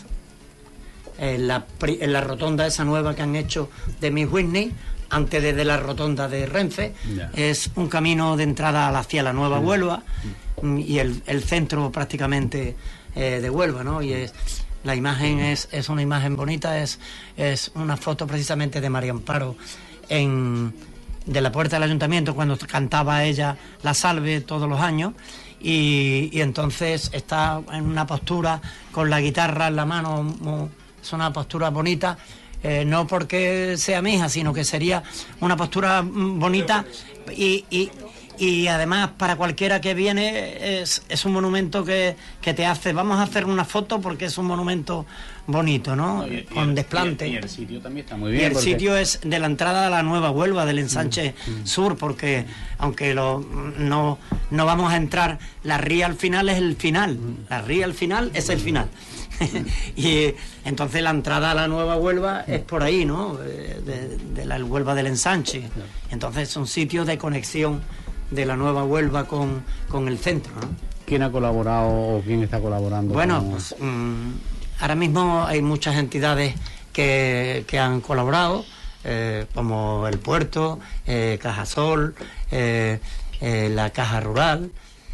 [SPEAKER 3] en la, en la rotonda esa nueva que han hecho de Miss Whitney, antes de, de la rotonda de Renfe.
[SPEAKER 2] Ya.
[SPEAKER 3] Es un camino de entrada hacia la Nueva sí. Huelva mm. y el, el centro prácticamente eh, de Huelva, ¿no? Y es, la imagen es, es una imagen bonita, es, es una foto precisamente de María Amparo en... de la puerta del ayuntamiento cuando cantaba ella la salve todos los años y, y entonces está en una postura con la guitarra en la mano, muy, es una postura bonita, eh, no porque sea mi hija, sino que sería una postura bonita y, y, y además para cualquiera que viene es, es un monumento que, que te hace, vamos a hacer una foto porque es un monumento bonito, ¿no?
[SPEAKER 2] No, y,
[SPEAKER 3] con
[SPEAKER 2] y,
[SPEAKER 3] desplante.
[SPEAKER 2] Y, y el sitio también está muy bien.
[SPEAKER 3] Y el
[SPEAKER 2] porque...
[SPEAKER 3] sitio es de la entrada a la Nueva Huelva, del ensanche
[SPEAKER 2] mm, mm.
[SPEAKER 3] sur, porque aunque lo, no, no vamos a entrar, la ría al final es el final, mm. la ría al final es el final. Y entonces la entrada a la Nueva Huelva es por ahí, ¿no? De, de la Huelva del ensanche. Entonces es un sitio de conexión de la Nueva Huelva con, con el centro, ¿no?
[SPEAKER 2] ¿Quién ha colaborado o quién está colaborando?
[SPEAKER 3] Bueno,
[SPEAKER 2] con...
[SPEAKER 3] pues mmm, ahora mismo hay muchas entidades que, que han colaborado, eh, como el Puerto, eh, Cajasol, eh, eh, la Caja Rural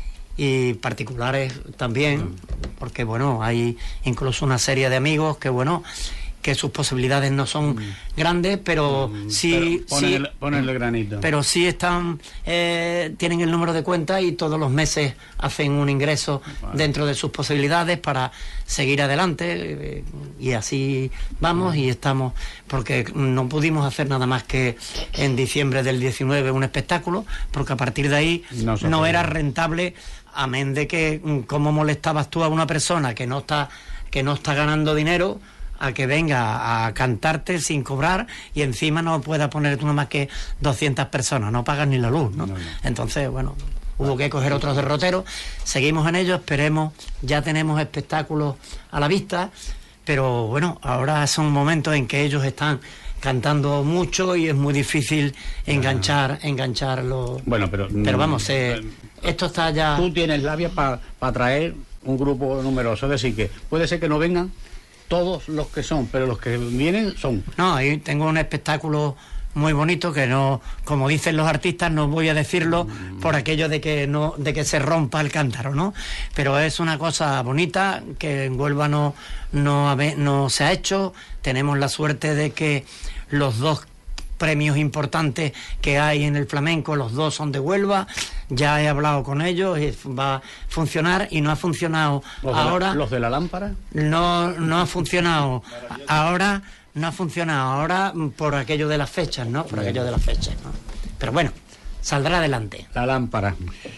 [SPEAKER 3] y particulares también, porque bueno, hay incluso una serie de amigos que bueno, que sus posibilidades no son mm. grandes, pero mm, sí,
[SPEAKER 2] pero ponen,
[SPEAKER 3] sí
[SPEAKER 2] el, ponen el granito.
[SPEAKER 3] Pero sí están, eh, tienen el número de cuenta y todos los meses hacen un ingreso vale. dentro de sus posibilidades para seguir adelante, eh, y así vamos y estamos, porque no pudimos hacer nada más que en diciembre del diecinueve un espectáculo, porque a partir de ahí no, no era rentable, amén de que cómo molestabas tú a una persona que no está, que no está ganando dinero, a que venga a cantarte sin cobrar y encima no pueda poner tú nada más que doscientas personas, no pagas ni la luz, ¿no? No, no. Entonces, bueno, hubo que coger otros derroteros, seguimos en ello, esperemos, ya tenemos espectáculos a la vista, pero bueno, ahora son momentos en que ellos están cantando mucho y es muy difícil enganchar, engancharlo.
[SPEAKER 2] Bueno, pero...
[SPEAKER 3] Pero vamos, eh, esto está ya...
[SPEAKER 2] Tú tienes labia para pa traer un grupo numeroso, es decir, que puede ser que no vengan todos los que son, pero los que vienen son.
[SPEAKER 3] No, ahí tengo un espectáculo muy bonito que no, como dicen los artistas, no voy a decirlo mm. por aquello de que no, de que se rompa el cántaro, ¿no? Pero es una cosa bonita que en Huelva no, no, no se ha hecho. Tenemos la suerte de que los dos premios importantes que hay en el flamenco, los dos son de Huelva, ya he hablado con ellos, va a funcionar y no ha funcionado
[SPEAKER 2] ¿Los
[SPEAKER 3] ahora.
[SPEAKER 2] De la, ¿Los de la lámpara?
[SPEAKER 3] No, no ha funcionado ahora, no ha funcionado ahora por aquello de las fechas, ¿no? Por aquello de las fechas, ¿no? Pero bueno, saldrá adelante.
[SPEAKER 2] La lámpara.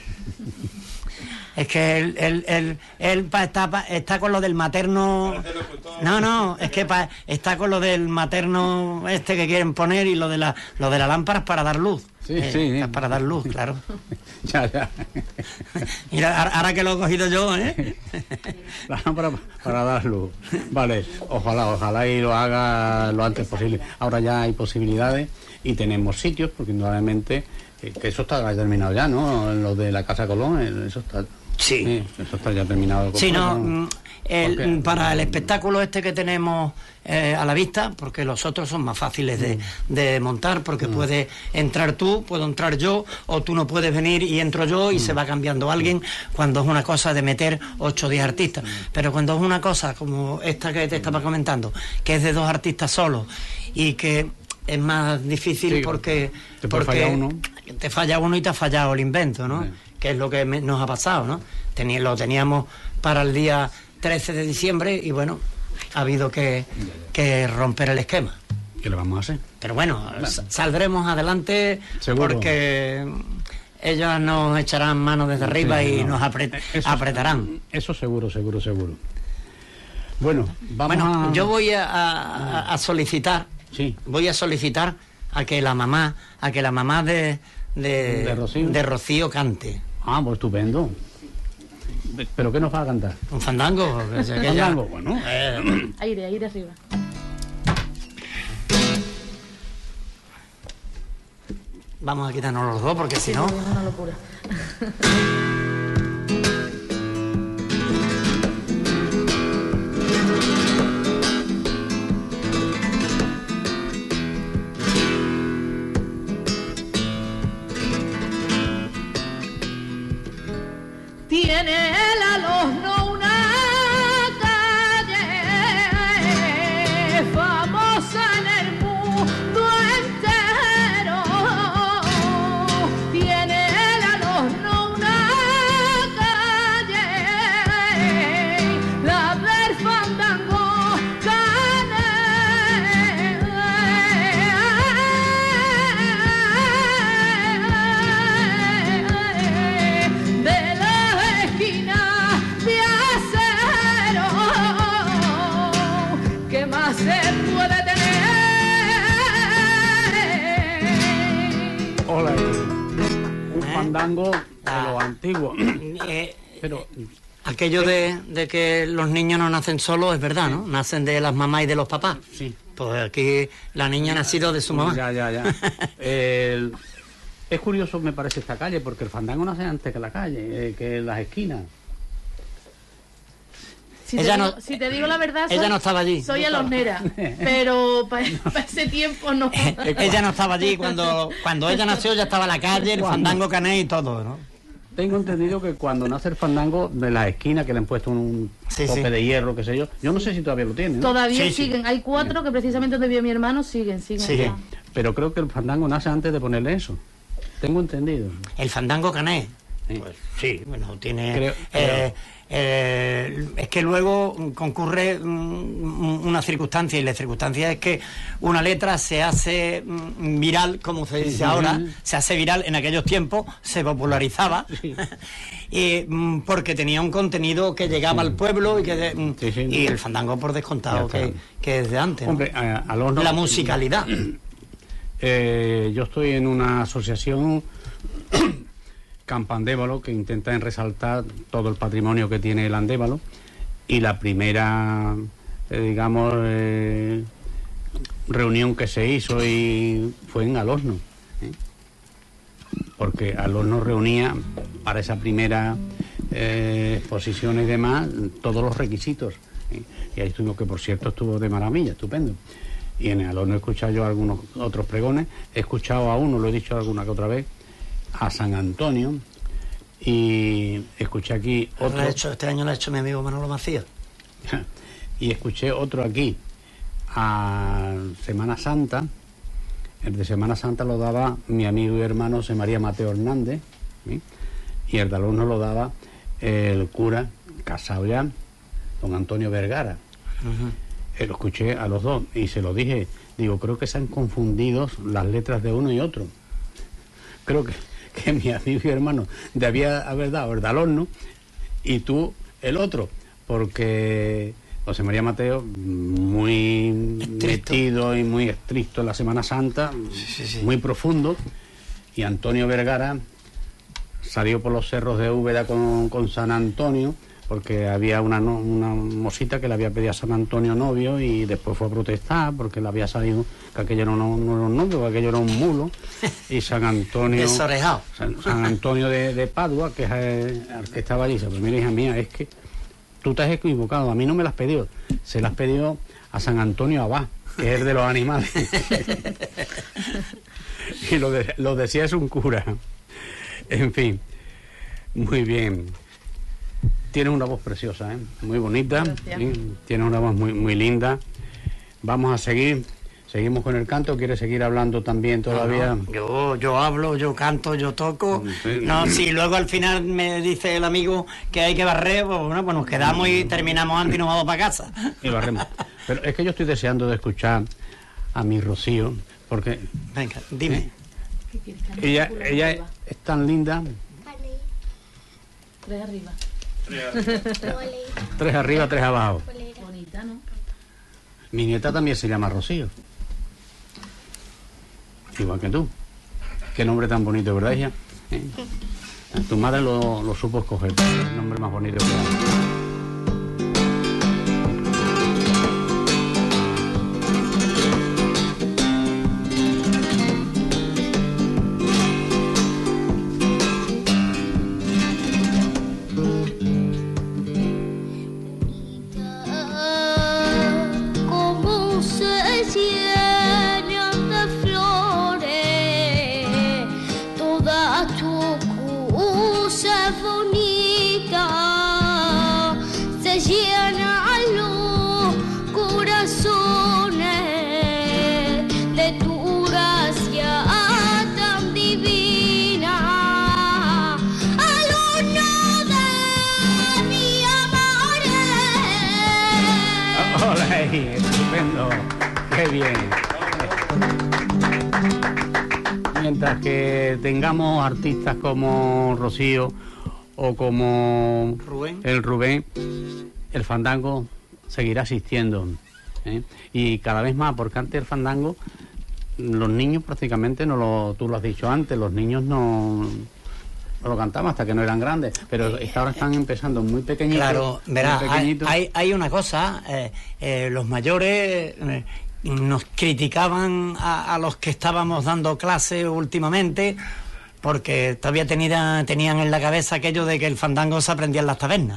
[SPEAKER 3] Es que él, él, él, él pa, está, pa, está con lo del materno... No, no, es que pa, está con lo del materno este que quieren poner y lo de la, lo de la lámpara es para dar luz.
[SPEAKER 2] Sí,
[SPEAKER 3] eh,
[SPEAKER 2] sí.
[SPEAKER 3] Es para dar luz, claro.
[SPEAKER 2] Ya, ya.
[SPEAKER 3] Mira, ahora que lo he cogido yo, ¿eh?
[SPEAKER 2] La lámpara para dar luz. Vale, ojalá, ojalá y lo haga lo antes posible. Ahora ya hay posibilidades y tenemos sitios, porque indudablemente... que eso está terminado ya, ¿no? Lo de la Casa Colón, eso está...
[SPEAKER 3] Sí.
[SPEAKER 2] sí eso está ya terminado.
[SPEAKER 3] Sí, no, ¿no? El, para el espectáculo este que tenemos eh, a la vista, porque los otros son más fáciles de, de montar, porque mm. puedes entrar tú, puedo entrar yo, o tú no puedes venir y entro yo y mm. se va cambiando alguien, cuando es una cosa de meter ocho o diez artistas. Mm. Pero cuando es una cosa como esta que te estaba comentando, que es de dos artistas solos y que es más difícil sí, porque,
[SPEAKER 2] te
[SPEAKER 3] porque
[SPEAKER 2] falla uno.
[SPEAKER 3] te falla uno y te ha fallado el invento, ¿no? Sí. Que es lo que me, nos ha pasado, ¿no? Tení, lo teníamos para el día trece de diciembre y bueno, ha habido que, que romper el esquema.
[SPEAKER 2] ¿Qué le vamos a hacer?
[SPEAKER 3] Pero bueno, bueno. saldremos adelante. ¿Seguro? Porque ellos nos echarán mano desde arriba sí, y no. nos apret eso, apretarán.
[SPEAKER 2] Eso seguro, seguro, seguro. Bueno, vamos
[SPEAKER 3] bueno,
[SPEAKER 2] a...
[SPEAKER 3] yo voy a, a, a solicitar,
[SPEAKER 2] sí.
[SPEAKER 3] voy a solicitar a que la mamá, a que la mamá de, de,
[SPEAKER 2] ¿De Rocío?
[SPEAKER 3] de Rocío cante.
[SPEAKER 2] Ah, pues estupendo. ¿Pero qué nos va a cantar?
[SPEAKER 3] Un fandango. que se-
[SPEAKER 2] ¿Un
[SPEAKER 3] que ya-
[SPEAKER 2] fandango? Bueno.
[SPEAKER 3] Eh,
[SPEAKER 6] Aire, aire arriba.
[SPEAKER 3] vamos a quitarnos los dos porque si no...
[SPEAKER 6] Es una locura.
[SPEAKER 4] Tiene el alorno una calle famosa en el mundo entero. Tiene el alorno una calle, la del fandango cane. De la esquina de acero, ¿qué más se puede tener?
[SPEAKER 2] Hola. Un
[SPEAKER 3] ¿Eh?
[SPEAKER 2] fandango de
[SPEAKER 3] Ah.
[SPEAKER 2] los antiguos.
[SPEAKER 3] Eh,
[SPEAKER 2] Pero
[SPEAKER 3] aquello de, de que los niños no nacen solos es verdad, ¿no? Nacen de las mamás y de los papás.
[SPEAKER 2] sí.
[SPEAKER 3] Pues aquí la niña ha nacido de su mamá.
[SPEAKER 2] Ya, ya, ya. El- es curioso, me parece, esta calle, porque el fandango nace antes que la calle, eh, que las esquinas.
[SPEAKER 6] Si,
[SPEAKER 3] Ella
[SPEAKER 6] te
[SPEAKER 3] no-
[SPEAKER 6] digo, si te digo la verdad,
[SPEAKER 3] ella
[SPEAKER 6] soy-
[SPEAKER 3] no estaba allí.
[SPEAKER 6] Soy alornera, pero para ese tiempo no.
[SPEAKER 3] Ella no estaba allí cuando cuando ella nació, ya estaba la calle, el
[SPEAKER 2] ¿Cuándo?
[SPEAKER 3] fandango cané y todo, ¿no?
[SPEAKER 2] Tengo entendido que cuando nace el fandango de las esquinas, que le han puesto un
[SPEAKER 3] Sí,
[SPEAKER 2] tope
[SPEAKER 3] sí.
[SPEAKER 2] de hierro, qué sé yo, yo no sé si todavía lo tienen, ¿no?
[SPEAKER 6] Todavía
[SPEAKER 3] Sí, sí.
[SPEAKER 6] siguen. Hay cuatro que precisamente donde vio mi hermano siguen, siguen.
[SPEAKER 3] Siguen.
[SPEAKER 6] allá.
[SPEAKER 2] Pero creo que el fandango nace antes de ponerle eso. Tengo entendido.
[SPEAKER 3] El fandango cané.
[SPEAKER 2] Sí.
[SPEAKER 3] Pues sí, bueno, tiene...
[SPEAKER 2] Creo-
[SPEAKER 3] eh, eh, es que luego concurre mm, una circunstancia, y la circunstancia es que una letra se hace mm, viral, como se dice
[SPEAKER 2] Ujú.
[SPEAKER 3] ahora, se hace viral en aquellos tiempos, se popularizaba,
[SPEAKER 2] Sí.
[SPEAKER 3] y, mm, porque tenía un contenido que llegaba al pueblo y que de- mm,
[SPEAKER 2] Sí, sí.
[SPEAKER 3] y el fandango por descontado
[SPEAKER 2] Ya
[SPEAKER 3] que,
[SPEAKER 2] está.
[SPEAKER 3] que es de antes, ¿no?
[SPEAKER 2] Hombre, a, a los no-
[SPEAKER 3] La musicalidad.
[SPEAKER 2] Eh, yo estoy en una asociación Campandévalo que intenta en resaltar todo el patrimonio que tiene el Andévalo, y la primera, eh, digamos, eh, reunión que se hizo y fue en Alorno, ¿eh? Porque Alorno reunía para esa primera eh, exposición y demás todos los requisitos, ¿eh? Y ahí estuvo, que por cierto estuvo de maravilla, estupendo. Y en el Alorno he escuchado yo algunos otros pregones, he escuchado a uno, lo he dicho alguna que otra vez, a San Antonio, y escuché aquí
[SPEAKER 3] Lo
[SPEAKER 2] otro,
[SPEAKER 3] ha hecho, este año lo ha hecho mi amigo Manolo Macías.
[SPEAKER 2] y escuché otro aquí a Semana Santa. El de Semana Santa lo daba mi amigo y hermano José María Mateo Hernández, ¿sí? Y el de Alorno lo daba el cura casado ya, don Antonio Vergara. Eh, lo escuché a los dos y se lo dije, digo, creo que se han confundido las letras de uno y otro. Creo que, que mi amigo y hermano debía haber dado el de Alorno y tú el otro, porque José María Mateo, muy
[SPEAKER 3] Estricto.
[SPEAKER 2] metido y muy estricto en la Semana Santa,
[SPEAKER 3] sí, sí.
[SPEAKER 2] muy profundo, y Antonio Vergara salió por los cerros de Úbeda con, con San Antonio, porque había una, no- una mosita que le había pedido a San Antonio novio, y después fue a protestar porque le había salido que aquello no, no, no era un novio, que aquello era un mulo, y San Antonio...
[SPEAKER 3] Desorejado.
[SPEAKER 2] San, San Antonio de, de Padua, que es el, el que estaba allí, dice, pues mira, hija mía, es que tú te has equivocado, a mí no me las has pedido, se las has pedido a San Antonio Abad, que es el de los animales. Y lo, de- lo decía es un cura. En fin, muy bien. Tienes una voz preciosa, ¿eh? Muy bonita,
[SPEAKER 6] Gracias.
[SPEAKER 2] ¿sí? Tienes una voz muy, muy linda. Vamos a seguir, seguimos con el canto. ¿Quieres seguir hablando también todavía?
[SPEAKER 3] No, no, yo, yo hablo, yo canto, yo toco.
[SPEAKER 2] Sí.
[SPEAKER 3] No, si luego al final me dice el amigo que hay que barrer, pues bueno, pues nos quedamos y terminamos antes y nos vamos para casa.
[SPEAKER 2] Y barremos. Pero es que yo estoy deseando de escuchar a mi Rocío, porque
[SPEAKER 3] Venga, dime.
[SPEAKER 6] ¿Qué quieres? Que
[SPEAKER 2] ella,
[SPEAKER 6] ande
[SPEAKER 2] ella
[SPEAKER 6] arriba.
[SPEAKER 2] es tan linda.
[SPEAKER 6] Tres arriba.
[SPEAKER 2] Tres arriba, tres abajo.
[SPEAKER 6] Bonita, ¿no?
[SPEAKER 2] Mi nieta también se llama Rocío. igual que tú. Qué nombre tan bonito, ¿verdad, hija? ¿Eh? Tu madre lo, lo supo escoger, el nombre más bonito que hay. Estupendo, qué bien. Mientras que tengamos artistas como Rocío o como
[SPEAKER 3] Rubén.
[SPEAKER 2] el Rubén, el fandango seguirá existiendo, ¿eh? Y cada vez más, porque antes el fandango, los niños prácticamente, no lo, tú lo has dicho antes, los niños no... no lo cantaban hasta que no eran grandes, pero esta ahora están empezando muy pequeñitos.
[SPEAKER 3] Claro, verá,
[SPEAKER 2] muy
[SPEAKER 3] hay,
[SPEAKER 2] pequeñitos.
[SPEAKER 3] hay, hay una cosa, eh, eh, los mayores eh, nos criticaban a, a los que estábamos dando clase últimamente, porque todavía tenía, tenían en la cabeza aquello de que el fandango se aprendía en las tabernas.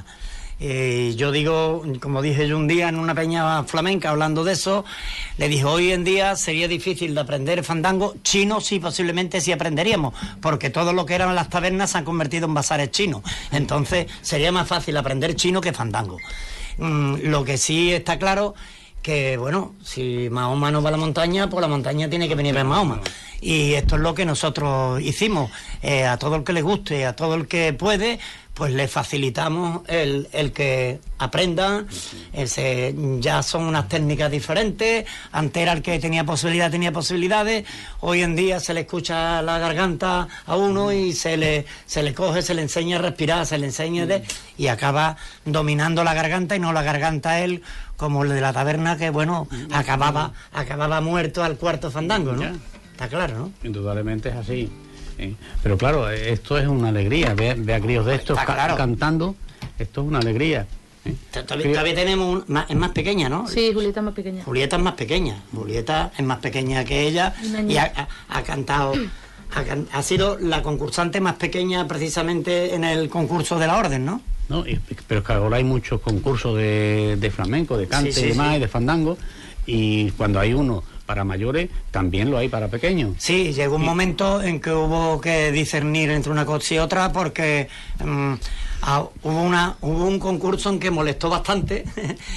[SPEAKER 3] Eh, yo digo, como dije yo un día en una peña flamenca hablando de eso, le dije, hoy en día sería difícil de aprender fandango chino, sí, posiblemente sí aprenderíamos, porque todo lo que eran las tabernas se han convertido en bazares chinos, entonces sería más fácil aprender chino que fandango. Mm, lo que sí está claro que, bueno, si Mahoma no va a la montaña, pues la montaña tiene que venir a ver Mahoma. Y esto es lo que nosotros hicimos. Eh, a todo el que le guste, a todo el que puede, pues le facilitamos el, el que aprendan. Ese, ya son unas técnicas diferentes. Antes era el que tenía posibilidad, tenía posibilidades. Hoy en día se le escucha la garganta a uno y se le, se le coge, se le enseña a respirar, se le enseña de, y acaba dominando la garganta y no la garganta a él, como el de la taberna, que bueno, acababa, acababa muerto al cuarto fandango, ¿no? Está claro, ¿no?
[SPEAKER 2] Indudablemente es así. ¿eh? Pero claro, esto es una alegría. Ve, ve a críos de estos ca
[SPEAKER 3] claro.
[SPEAKER 2] cantando, esto es una alegría. ¿eh?
[SPEAKER 3] Todavía, todavía tenemos un, más, es más pequeña, ¿no?
[SPEAKER 6] Sí, Julieta es más pequeña.
[SPEAKER 3] Julieta es más pequeña. Julieta es más pequeña que ella y ha, ha, ha cantado. Ha, ha sido la concursante más pequeña precisamente en el concurso de la orden, ¿no?
[SPEAKER 2] No, y, pero es que ahora hay muchos concursos de, de flamenco, de cante
[SPEAKER 3] sí, sí,
[SPEAKER 2] y demás,
[SPEAKER 3] sí.
[SPEAKER 2] y de fandango, y cuando hay uno para mayores, también lo hay para pequeños.
[SPEAKER 3] Sí, llegó un y... momento en que hubo que discernir entre una cosa y otra, porque um, ah, hubo una hubo un concurso en que molestó bastante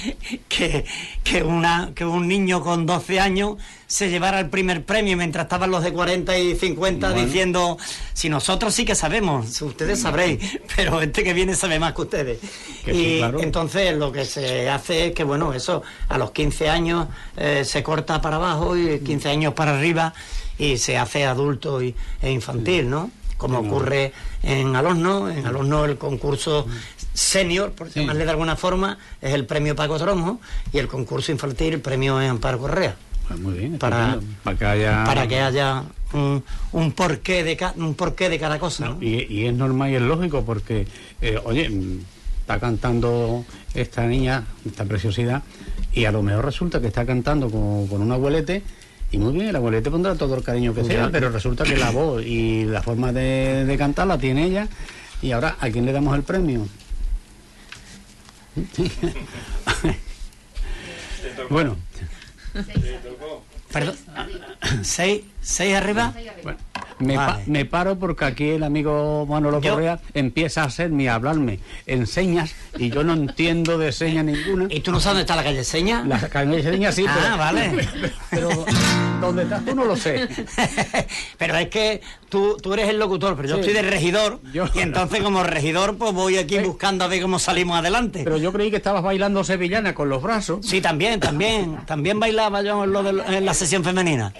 [SPEAKER 3] que, que, una, que un niño con doce años se llevara el primer premio, mientras estaban los de cuarenta y cincuenta bueno. diciendo, si nosotros sí que sabemos, ustedes sabréis, pero este que viene sabe más que ustedes. Que y sí, claro. Entonces lo que se hace es que, bueno, eso, a los quince años eh, se corta para abajo y quince años para arriba y se hace adulto y, e infantil, ¿no? Como sí, ocurre no. en Alosno. En Alosno el concurso senior, por sí. llamarle de alguna forma, es el premio Paco Tronjo, y el concurso infantil, el premio es Amparo Correa.
[SPEAKER 2] Pues muy bien,
[SPEAKER 3] para,
[SPEAKER 2] para que haya,
[SPEAKER 3] para que haya un, un, porqué de ca, un porqué de cada cosa.
[SPEAKER 2] No,
[SPEAKER 3] ¿no?
[SPEAKER 2] y, y es normal y es lógico, porque, eh, oye, está cantando esta niña, esta preciosidad, y a lo mejor resulta que está cantando con, con un abuelete, y muy bien, el abuelete pondrá todo el cariño que sea, pero resulta que la voz y la forma de, de cantar la tiene ella, y ahora, ¿a quién le damos el premio? Bueno.
[SPEAKER 3] Perdón. ¿Seis, seis arriba?
[SPEAKER 2] Bueno, me, vale. pa me paro porque aquí el amigo Manolo
[SPEAKER 3] ¿Yo?
[SPEAKER 2] Correa empieza a hacerme, a hablarme en señas, y yo no entiendo de señas ninguna.
[SPEAKER 3] ¿Y tú no sabes dónde está la calle Señas?
[SPEAKER 2] La calle Señas sí,
[SPEAKER 3] ah,
[SPEAKER 2] pero,
[SPEAKER 3] vale.
[SPEAKER 2] pero ¿dónde estás tú? No lo sé.
[SPEAKER 3] Pero es que tú, tú eres el locutor, pero yo sí. estoy de regidor, yo, y entonces como regidor pues voy aquí sí. buscando a ver cómo salimos adelante.
[SPEAKER 2] Pero yo creí que estabas bailando sevillana con los brazos.
[SPEAKER 3] Sí, también, también. También bailaba yo en, lo de, en la sesión femenina.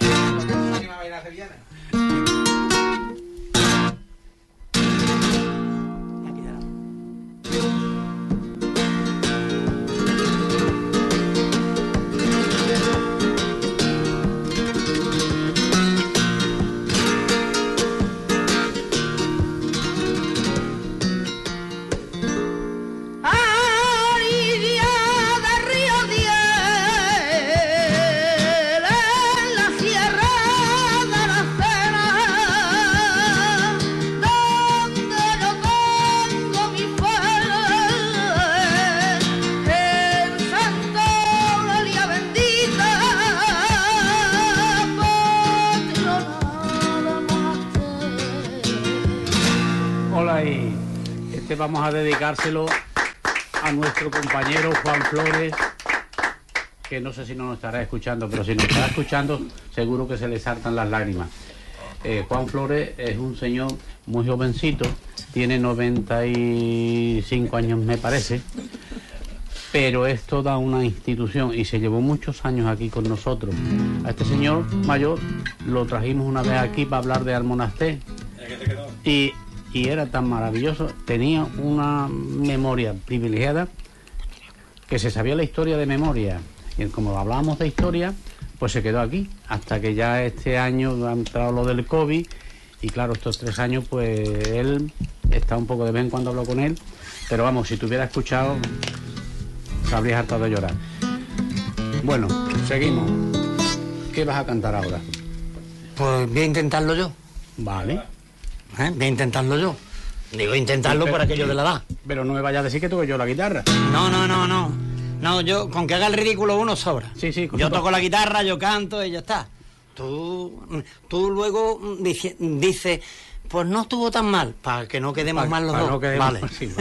[SPEAKER 2] Hola, y este vamos a dedicárselo a nuestro compañero Juan Flores, que no sé si nos estará escuchando, pero si nos estará escuchando seguro que se le saltan las lágrimas. Eh, Juan Flores es un señor muy jovencito, tiene noventa y cinco años me parece, pero es toda una institución y se llevó muchos años aquí con nosotros. A este señor mayor lo trajimos una vez aquí para hablar de Almonaster y, y era tan maravilloso, tenía una memoria privilegiada que se sabía la historia de memoria, y como hablábamos de historia, pues se quedó aquí, hasta que ya este año ha entrado lo del COVID, y claro, estos tres años, pues él está un poco de vez en cuando hablo con él, pero vamos, si te hubiera escuchado, se habrías hartado de llorar. Bueno, seguimos. ¿Qué vas a cantar ahora?
[SPEAKER 3] Pues voy a intentarlo yo.
[SPEAKER 2] Vale.
[SPEAKER 3] ¿Eh? Voy a intentarlo yo. Digo, intentarlo
[SPEAKER 2] pero,
[SPEAKER 3] por aquello de la edad.
[SPEAKER 2] Pero no me vayas a decir que toco yo la guitarra.
[SPEAKER 3] No, no, no, no. No, yo, con que haga el ridículo uno sobra.
[SPEAKER 2] Sí, sí.
[SPEAKER 3] Yo toco la guitarra, yo canto y ya está. Tú, tú luego dices, dice, pues no estuvo tan mal, para que no quedemos
[SPEAKER 2] Pa,
[SPEAKER 3] mal los
[SPEAKER 2] pa
[SPEAKER 3] dos.
[SPEAKER 2] No quedemos,
[SPEAKER 3] vale.
[SPEAKER 2] Sí,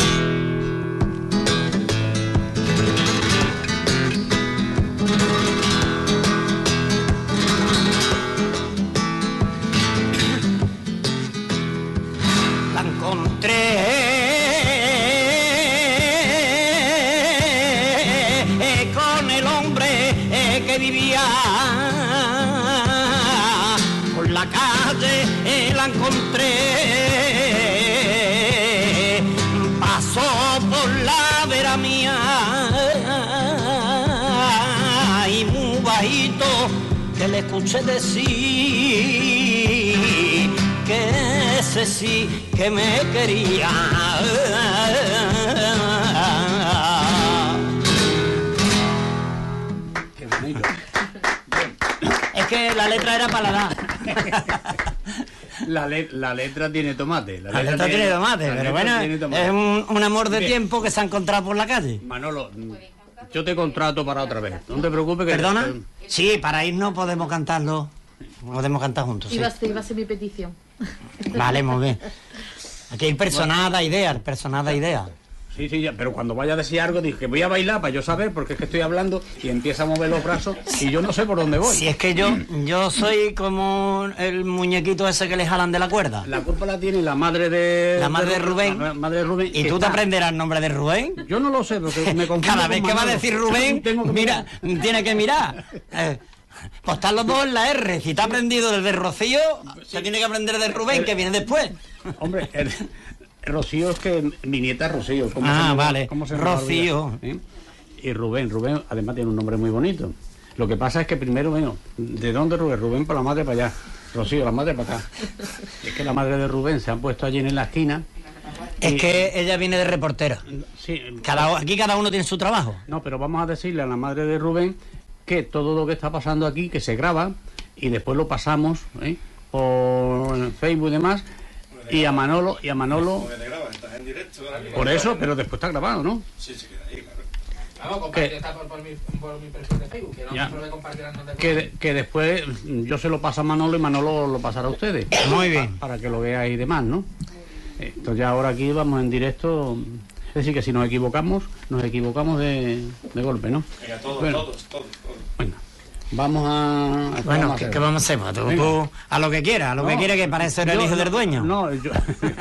[SPEAKER 3] La encontré con el hombre que vivía por la calle, la encontré, pasó por la vera mía y muy bajito que le escuché decir que ese sí que me quería.
[SPEAKER 2] qué bonito.
[SPEAKER 3] Es que la letra era para la edad.
[SPEAKER 2] La, le la letra tiene tomate.
[SPEAKER 3] La, la letra, letra tiene, tiene tomate, la pero bueno, tomate. Es un, un amor de Bien. tiempo que se ha encontrado por la calle.
[SPEAKER 2] Manolo, yo te contrato para otra vez. No te preocupes que...
[SPEAKER 3] ¿Perdona? Te... Sí, para irnos podemos cantarlo. Podemos cantar juntos.
[SPEAKER 6] Iba,
[SPEAKER 3] sí.
[SPEAKER 6] iba a ser mi petición.
[SPEAKER 3] Vale, muy bien. Aquí hay personada bueno. idea, personada idea.
[SPEAKER 2] Sí, sí, ya, pero cuando vaya a decir algo, dije que voy a bailar para yo saber, porque es que estoy hablando y empieza a mover los brazos y yo no sé por dónde voy.
[SPEAKER 3] Si es que yo yo soy como el muñequito ese que le jalan de la cuerda.
[SPEAKER 2] La culpa la tiene la madre de...
[SPEAKER 3] La madre de Rubén.
[SPEAKER 2] La madre de Rubén.
[SPEAKER 3] ¿Y tú está... te aprenderás el nombre de Rubén?
[SPEAKER 2] Yo no lo sé, porque me confundo.
[SPEAKER 3] Cada vez que va a decir Rubén, que mira, tiene que mirar. Eh, pues están los dos en la R. Si te ha aprendido desde Rocío, sí. Se tiene que aprender de Rubén, el... que viene después.
[SPEAKER 2] Hombre, el... Rocío es que mi nieta es Rocío.
[SPEAKER 3] ¿Cómo ah, se vale. ¿Cómo se Rocío.
[SPEAKER 2] ¿Eh? Y Rubén, Rubén además tiene un nombre muy bonito. Lo que pasa es que primero, bueno, ¿de dónde Rubén? Rubén para la madre para allá. Rocío, la madre para acá. Es que la madre de Rubén se han puesto allí en la esquina.
[SPEAKER 3] Es y... que ella viene de reportera.
[SPEAKER 2] Sí.
[SPEAKER 3] Cada, aquí cada uno tiene su trabajo.
[SPEAKER 2] No, pero vamos a decirle a la madre de Rubén que todo lo que está pasando aquí, que se graba y después lo pasamos ¿eh? por Facebook y demás. Y a Manolo, y a Manolo...
[SPEAKER 8] Estás en directo,
[SPEAKER 2] por eso, pero después está grabado, ¿no?
[SPEAKER 8] Sí, sí, queda ahí, claro.
[SPEAKER 9] Vamos, compartir está por, por, mi, por mi perfil de Facebook, que no
[SPEAKER 2] ya.
[SPEAKER 9] me lo voy a compartir antes de
[SPEAKER 2] que, que después yo se lo paso a Manolo y Manolo lo pasará a ustedes.
[SPEAKER 3] Muy bien.
[SPEAKER 2] Para, para que lo veáis y demás, ¿no? Entonces ahora aquí vamos en directo... Es decir, que si nos equivocamos, nos equivocamos de, de golpe, ¿no?
[SPEAKER 8] Venga, todos,
[SPEAKER 2] bueno,
[SPEAKER 8] todos, todos, todos.
[SPEAKER 2] Venga. Vamos a... a
[SPEAKER 3] bueno, ¿qué, ¿qué vamos a hacer? Pues tú, tú, a lo que quieras, a lo no, que quieras, que para eso eres el hijo
[SPEAKER 2] no,
[SPEAKER 3] del dueño.
[SPEAKER 2] No, yo...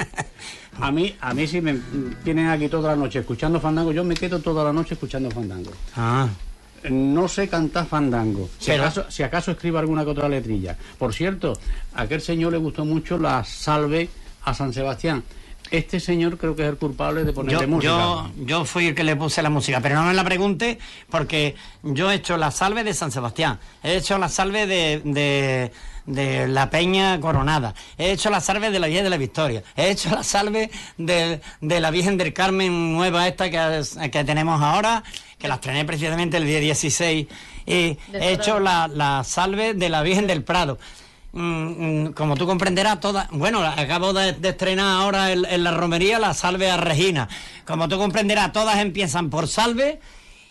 [SPEAKER 2] a mí a mí si me tienen aquí toda la noche escuchando fandango, yo me quedo toda la noche escuchando fandango.
[SPEAKER 3] Ah.
[SPEAKER 2] No sé cantar fandango. Si,
[SPEAKER 3] Pero...
[SPEAKER 2] acaso, si acaso escribo alguna que otra letrilla. Por cierto, a aquel señor le gustó mucho la salve a San Sebastián. Este señor creo que es el culpable de ponerle
[SPEAKER 3] yo,
[SPEAKER 2] música.
[SPEAKER 3] Yo, yo fui el que le puse la música, pero no me la pregunte porque yo he hecho la salve de San Sebastián, he hecho la salve de, de, de la Peña Coronada, he hecho la salve de la Virgen de la Victoria, he hecho la salve de, de la Virgen del Carmen nueva esta que, que tenemos ahora, que la estrené precisamente el día dieciséis, y he hecho la, la salve de la Virgen del Prado. Como tú comprenderás, todas, bueno, acabo de, de estrenar ahora en, en la romería la salve a Regina. Como tú comprenderás, todas empiezan por salve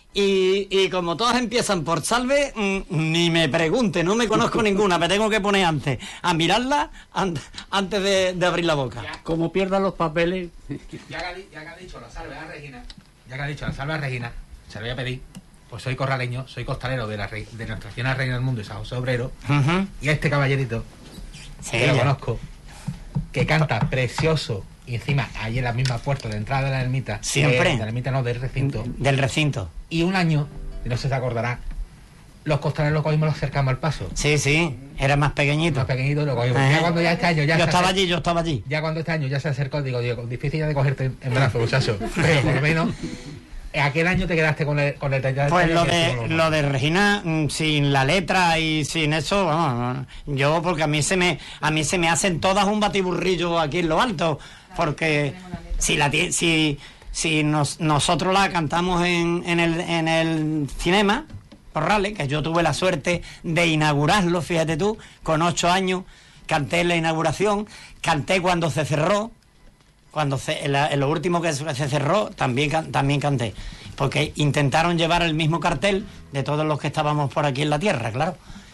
[SPEAKER 3] Y, y como todas empiezan por salve, mm, ni me pregunte, no me conozco ninguna, me tengo que poner antes a mirarla an- antes de, de abrir la boca.
[SPEAKER 2] Como pierdan los papeles.
[SPEAKER 9] Ya que, ha, di- ya que ha dicho la salve a Regina, ya que ha dicho la salve a Regina, se lo voy a pedir. Pues soy corraleño, soy costalero de, la re- de nuestra ciudad reina del mundo y San José Obrero.
[SPEAKER 3] Ujú.
[SPEAKER 9] Y a este caballerito,
[SPEAKER 3] Sí,
[SPEAKER 9] que lo
[SPEAKER 3] ya.
[SPEAKER 9] conozco, que canta precioso. Y encima, allí en la misma puerta de entrada de la ermita.
[SPEAKER 3] Siempre.
[SPEAKER 9] eh, de la ermita no, del recinto.
[SPEAKER 3] Del recinto.
[SPEAKER 9] Y un año, y no sé si se acordará, los costaleros lo cogimos, los acercamos al paso.
[SPEAKER 3] Sí, sí, era más pequeñito.
[SPEAKER 9] Más pequeñito lo cogimos.
[SPEAKER 3] Eh.
[SPEAKER 9] Ya cuando ya este año ya
[SPEAKER 3] Yo
[SPEAKER 9] se
[SPEAKER 3] estaba
[SPEAKER 9] acer-
[SPEAKER 3] allí, yo estaba allí.
[SPEAKER 9] Ya cuando este año ya se acercó, digo, Diego, difícil ya de cogerte en brazos, muchacho. Pero por lo menos, aquel año te quedaste con el, con el taller.
[SPEAKER 3] Pues lo de lo de Regina, mm, sin la letra y sin eso, vamos, yo porque a mí se me a mí se me hacen todas un batiburrillo aquí en lo alto, porque si la ti- si si nos, nosotros la cantamos en, en el en el cinema Corrales, que yo tuve la suerte de inaugurarlo, fíjate tú, con ocho años, canté en la inauguración, canté cuando se cerró. Cuando se, en, la, en lo último que se cerró, también, can- también canté. Porque intentaron llevar el mismo cartel de todos los que estábamos por aquí en la tierra, claro.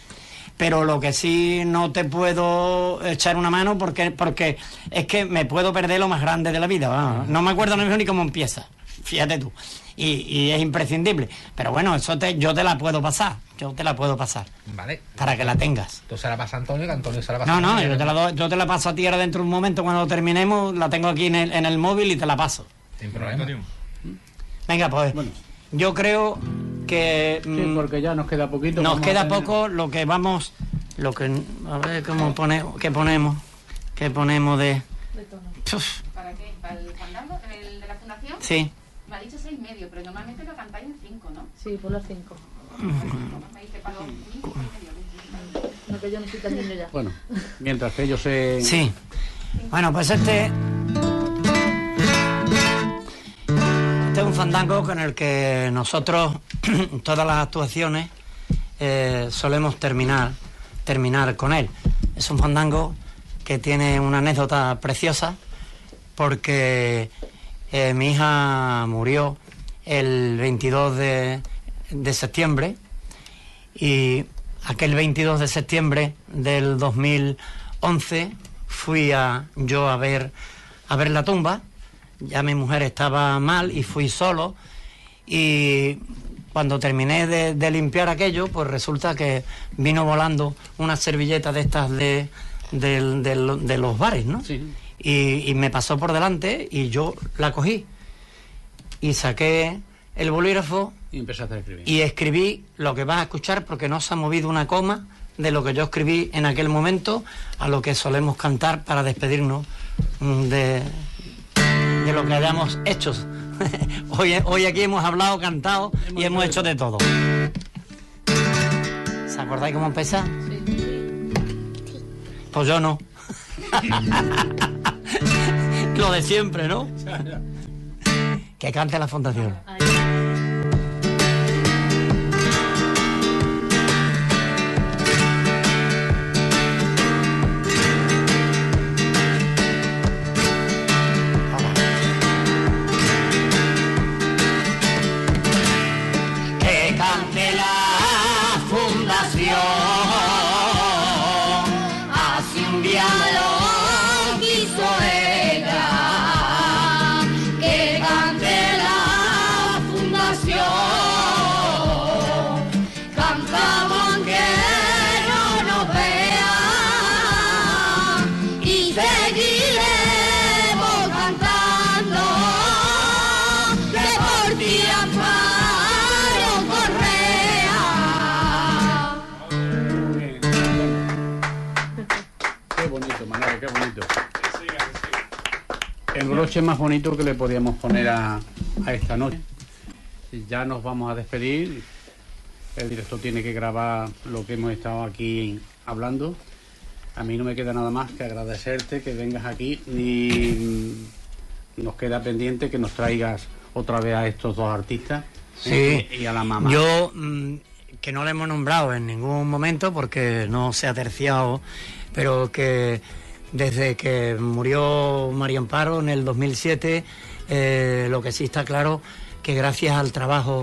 [SPEAKER 3] Pero lo que sí no te puedo echar una mano porque, porque es que me puedo perder lo más grande de la vida. Vamos. No me acuerdo ni cómo empieza, fíjate tú. Y, y es imprescindible. Pero bueno, eso te, yo te la puedo pasar. Yo te la puedo pasar.
[SPEAKER 9] Vale.
[SPEAKER 3] Para que la tengas.
[SPEAKER 9] Tú se la pasas a Antonio, que Antonio se la pasa
[SPEAKER 3] No,
[SPEAKER 9] a
[SPEAKER 3] no,
[SPEAKER 9] Antonio.
[SPEAKER 3] yo te, la doy- yo te la paso a ti ahora dentro de un momento cuando terminemos, la tengo aquí en el, en el móvil y te la paso.
[SPEAKER 9] Sin problema.
[SPEAKER 3] Venga, pues
[SPEAKER 2] Bueno.
[SPEAKER 3] yo creo que
[SPEAKER 2] Sí,
[SPEAKER 3] mm,
[SPEAKER 2] porque ya nos queda poquito.
[SPEAKER 3] nos
[SPEAKER 2] vamos a
[SPEAKER 3] queda
[SPEAKER 2] tener-
[SPEAKER 3] poco lo que vamos, lo que, a ver cómo pone, qué ponemos, qué ponemos de, Uf,
[SPEAKER 10] ¿Para qué? ¿Para el fandango? ¿El de la fundación?
[SPEAKER 3] sí,
[SPEAKER 10] Me ha dicho seis y medio, pero normalmente lo cantáis en cinco, ¿no?
[SPEAKER 6] Sí, por las cinco.
[SPEAKER 10] Me dice para los niños seis y medio.
[SPEAKER 6] No, que yo no soy tan niño ya.
[SPEAKER 2] Bueno, mientras que ellos se...
[SPEAKER 3] sí. Bueno, pues este, este es un fandango con el que nosotros todas las actuaciones eh, solemos terminar, terminar con él. Es un fandango que tiene una anécdota preciosa porque eh, mi hija murió el veintidós de, de septiembre y aquel veintidós de septiembre del dos mil once fui a, yo a ver, a ver la tumba. Ya mi mujer estaba mal y fui solo y cuando terminé de, de limpiar aquello, pues resulta que vino volando una servilleta de estas de, del- del- de los bares, ¿no?
[SPEAKER 2] Sí.
[SPEAKER 3] Y, y me pasó por delante y yo la cogí y saqué el bolígrafo
[SPEAKER 2] Y empezaste a escribir.
[SPEAKER 3] y escribí lo que vas a escuchar porque no se ha movido una coma de lo que yo escribí en aquel momento a lo que solemos cantar para despedirnos mm, de, de lo que hayamos hecho. hoy, hoy aquí hemos hablado, cantado y hemos hecho de todo. ¿Se acordáis cómo empieza? Pues yo no. Lo de siempre, ¿no? Que cante la fundación. Que cante la fundación, así un día me lo quiso ella. Que cante la fundación, cantamos aunque no nos vea y seguiremos cantando. Que por ti Amparo Correa.
[SPEAKER 2] Qué bonito, Manuel, qué bonito. El broche más bonito que le podíamos poner a, a esta noche. Ya nos vamos a despedir. El director tiene que grabar lo que hemos estado aquí hablando. A mí no me queda nada más que agradecerte que vengas aquí y mm, nos queda pendiente que nos traigas otra vez a estos dos artistas.
[SPEAKER 3] Sí.
[SPEAKER 2] eh, y a la mamá.
[SPEAKER 3] Yo, mm, que no le hemos nombrado en ningún momento porque no se ha terciado, pero que desde que murió María Amparo en el dos mil siete, eh, lo que sí está claro que gracias al trabajo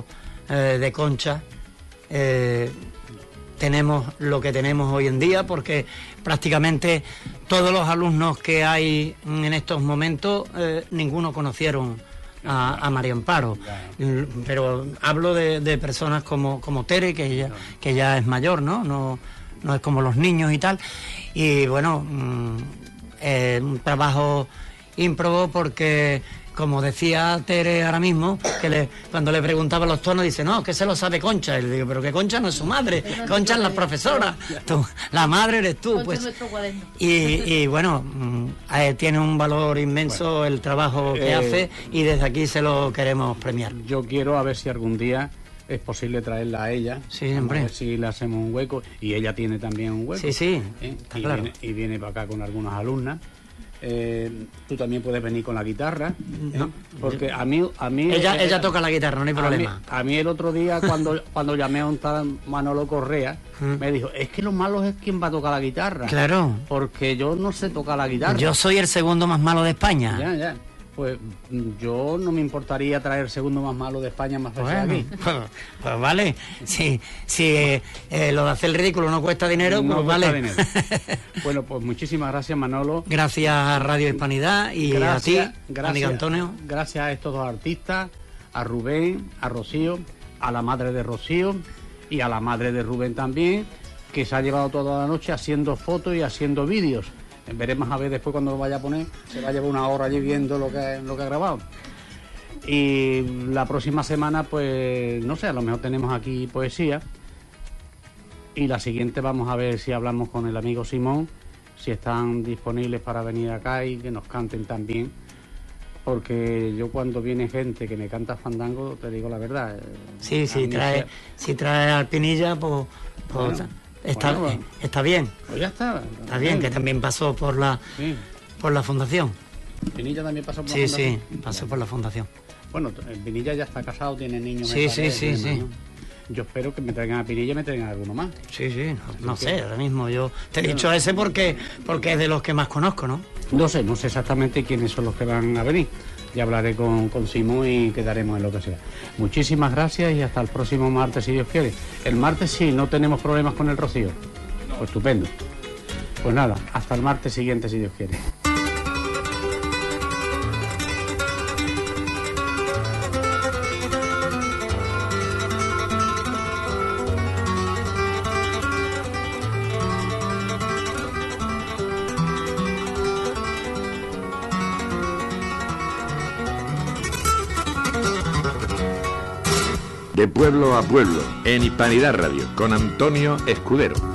[SPEAKER 3] eh, de Concha, eh, tenemos lo que tenemos hoy en día, porque prácticamente todos los alumnos que hay en estos momentos, eh, ninguno conocieron a, a María Amparo. Pero hablo de, de personas como, como Tere, que ya, que ya es mayor, ¿no? No, no es como los niños y tal. Y bueno, mmm, eh, un trabajo ímprobo porque, como decía Tere ahora mismo, que le, cuando le preguntaba los tonos, dice, no, que se lo sabe Concha. Y le digo, pero que Concha no es su madre, Concha es la profesora, tú, la madre eres tú.
[SPEAKER 6] Concha
[SPEAKER 3] Pues.
[SPEAKER 6] es nuestro cuaderno.
[SPEAKER 3] Y, y bueno, mm, eh, tiene un valor inmenso bueno, el trabajo que
[SPEAKER 2] eh,
[SPEAKER 3] hace, y desde aquí se lo queremos premiar.
[SPEAKER 2] Yo quiero a ver si algún día es posible traerla a ella.
[SPEAKER 3] Sí, hombre.
[SPEAKER 2] A ver si le hacemos un hueco, y ella tiene también un hueco.
[SPEAKER 3] Sí, sí,
[SPEAKER 2] ¿eh?
[SPEAKER 3] está
[SPEAKER 2] y,
[SPEAKER 3] claro.
[SPEAKER 2] viene, y viene para acá con algunas alumnas. Eh, tú también puedes venir con la guitarra, ¿eh?
[SPEAKER 3] No,
[SPEAKER 2] porque a mí, a mí
[SPEAKER 3] Ella,
[SPEAKER 2] eh,
[SPEAKER 3] ella toca la guitarra, no hay
[SPEAKER 2] a
[SPEAKER 3] problema.
[SPEAKER 2] mí, a mí el otro día cuando cuando llamé a un tal Manolo Correa,
[SPEAKER 3] Mm.
[SPEAKER 2] me dijo, es que lo malo es quién va a tocar la guitarra.
[SPEAKER 3] Claro.
[SPEAKER 2] Porque yo no sé tocar la guitarra.
[SPEAKER 3] Yo soy el segundo más malo de España.
[SPEAKER 2] Ya, ya. Pues mm, yo no me importaría traer el segundo más malo de España más veces
[SPEAKER 3] Bueno,
[SPEAKER 2] aquí.
[SPEAKER 3] pues, pues vale, si, si eh, eh, lo de hacer el ridículo no cuesta dinero,
[SPEAKER 2] No
[SPEAKER 3] pues
[SPEAKER 2] cuesta
[SPEAKER 3] vale.
[SPEAKER 2] dinero. Bueno, pues muchísimas gracias, Manolo.
[SPEAKER 3] Gracias a Radio Hispanidad y
[SPEAKER 2] Gracias,
[SPEAKER 3] a ti,
[SPEAKER 2] gracias,
[SPEAKER 3] amigo Antonio.
[SPEAKER 2] Gracias a estos dos artistas, a Rubén, a Rocío, a la madre de Rocío y a la madre de Rubén también, que se ha llevado toda la noche haciendo fotos y haciendo vídeos. Veremos a ver después cuando lo vaya a poner, se va a llevar una hora allí viendo lo que, lo que ha grabado. Y la próxima semana, pues, no sé, a lo mejor tenemos aquí poesía. Y la siguiente vamos a ver si hablamos con el amigo Simón, si están disponibles para venir acá y que nos canten también. Porque yo cuando viene gente que me canta fandango, te digo la verdad. eh,
[SPEAKER 3] Sí,
[SPEAKER 2] a
[SPEAKER 3] si
[SPEAKER 2] mí
[SPEAKER 3] trae,
[SPEAKER 2] se-
[SPEAKER 3] si trae Alpinilla, pues, pues
[SPEAKER 2] Bueno,
[SPEAKER 3] está,
[SPEAKER 2] bueno,
[SPEAKER 3] eh, está bien.
[SPEAKER 2] Pues ya está.
[SPEAKER 3] Está bien, que también pasó por la,
[SPEAKER 2] Sí.
[SPEAKER 3] por la fundación.
[SPEAKER 2] Pinilla también pasó por la
[SPEAKER 3] Sí, sí,
[SPEAKER 2] fundación.
[SPEAKER 3] pasó por la fundación.
[SPEAKER 2] Bueno, el Pinilla ya está casado, tiene niños.
[SPEAKER 3] Sí,
[SPEAKER 2] me
[SPEAKER 3] sí,
[SPEAKER 2] parece,
[SPEAKER 3] sí, sí.
[SPEAKER 2] ¿no? Yo espero que me traigan a Pinilla y me traigan a alguno más.
[SPEAKER 3] Sí, sí, no, no
[SPEAKER 2] que-
[SPEAKER 3] sé, ahora mismo yo te he dicho ese porque, porque es de los que más conozco, ¿no?
[SPEAKER 2] No sé, no sé exactamente quiénes son los que van a venir. Ya hablaré con, con Simón y quedaremos en lo que sea. Muchísimas gracias y hasta el próximo martes, si Dios quiere. El martes sí, no tenemos problemas con el Rocío. Pues estupendo. Pues nada, hasta el martes siguiente, si Dios quiere.
[SPEAKER 1] De pueblo a pueblo, en Hispanidad Radio, con Antonio Escudero.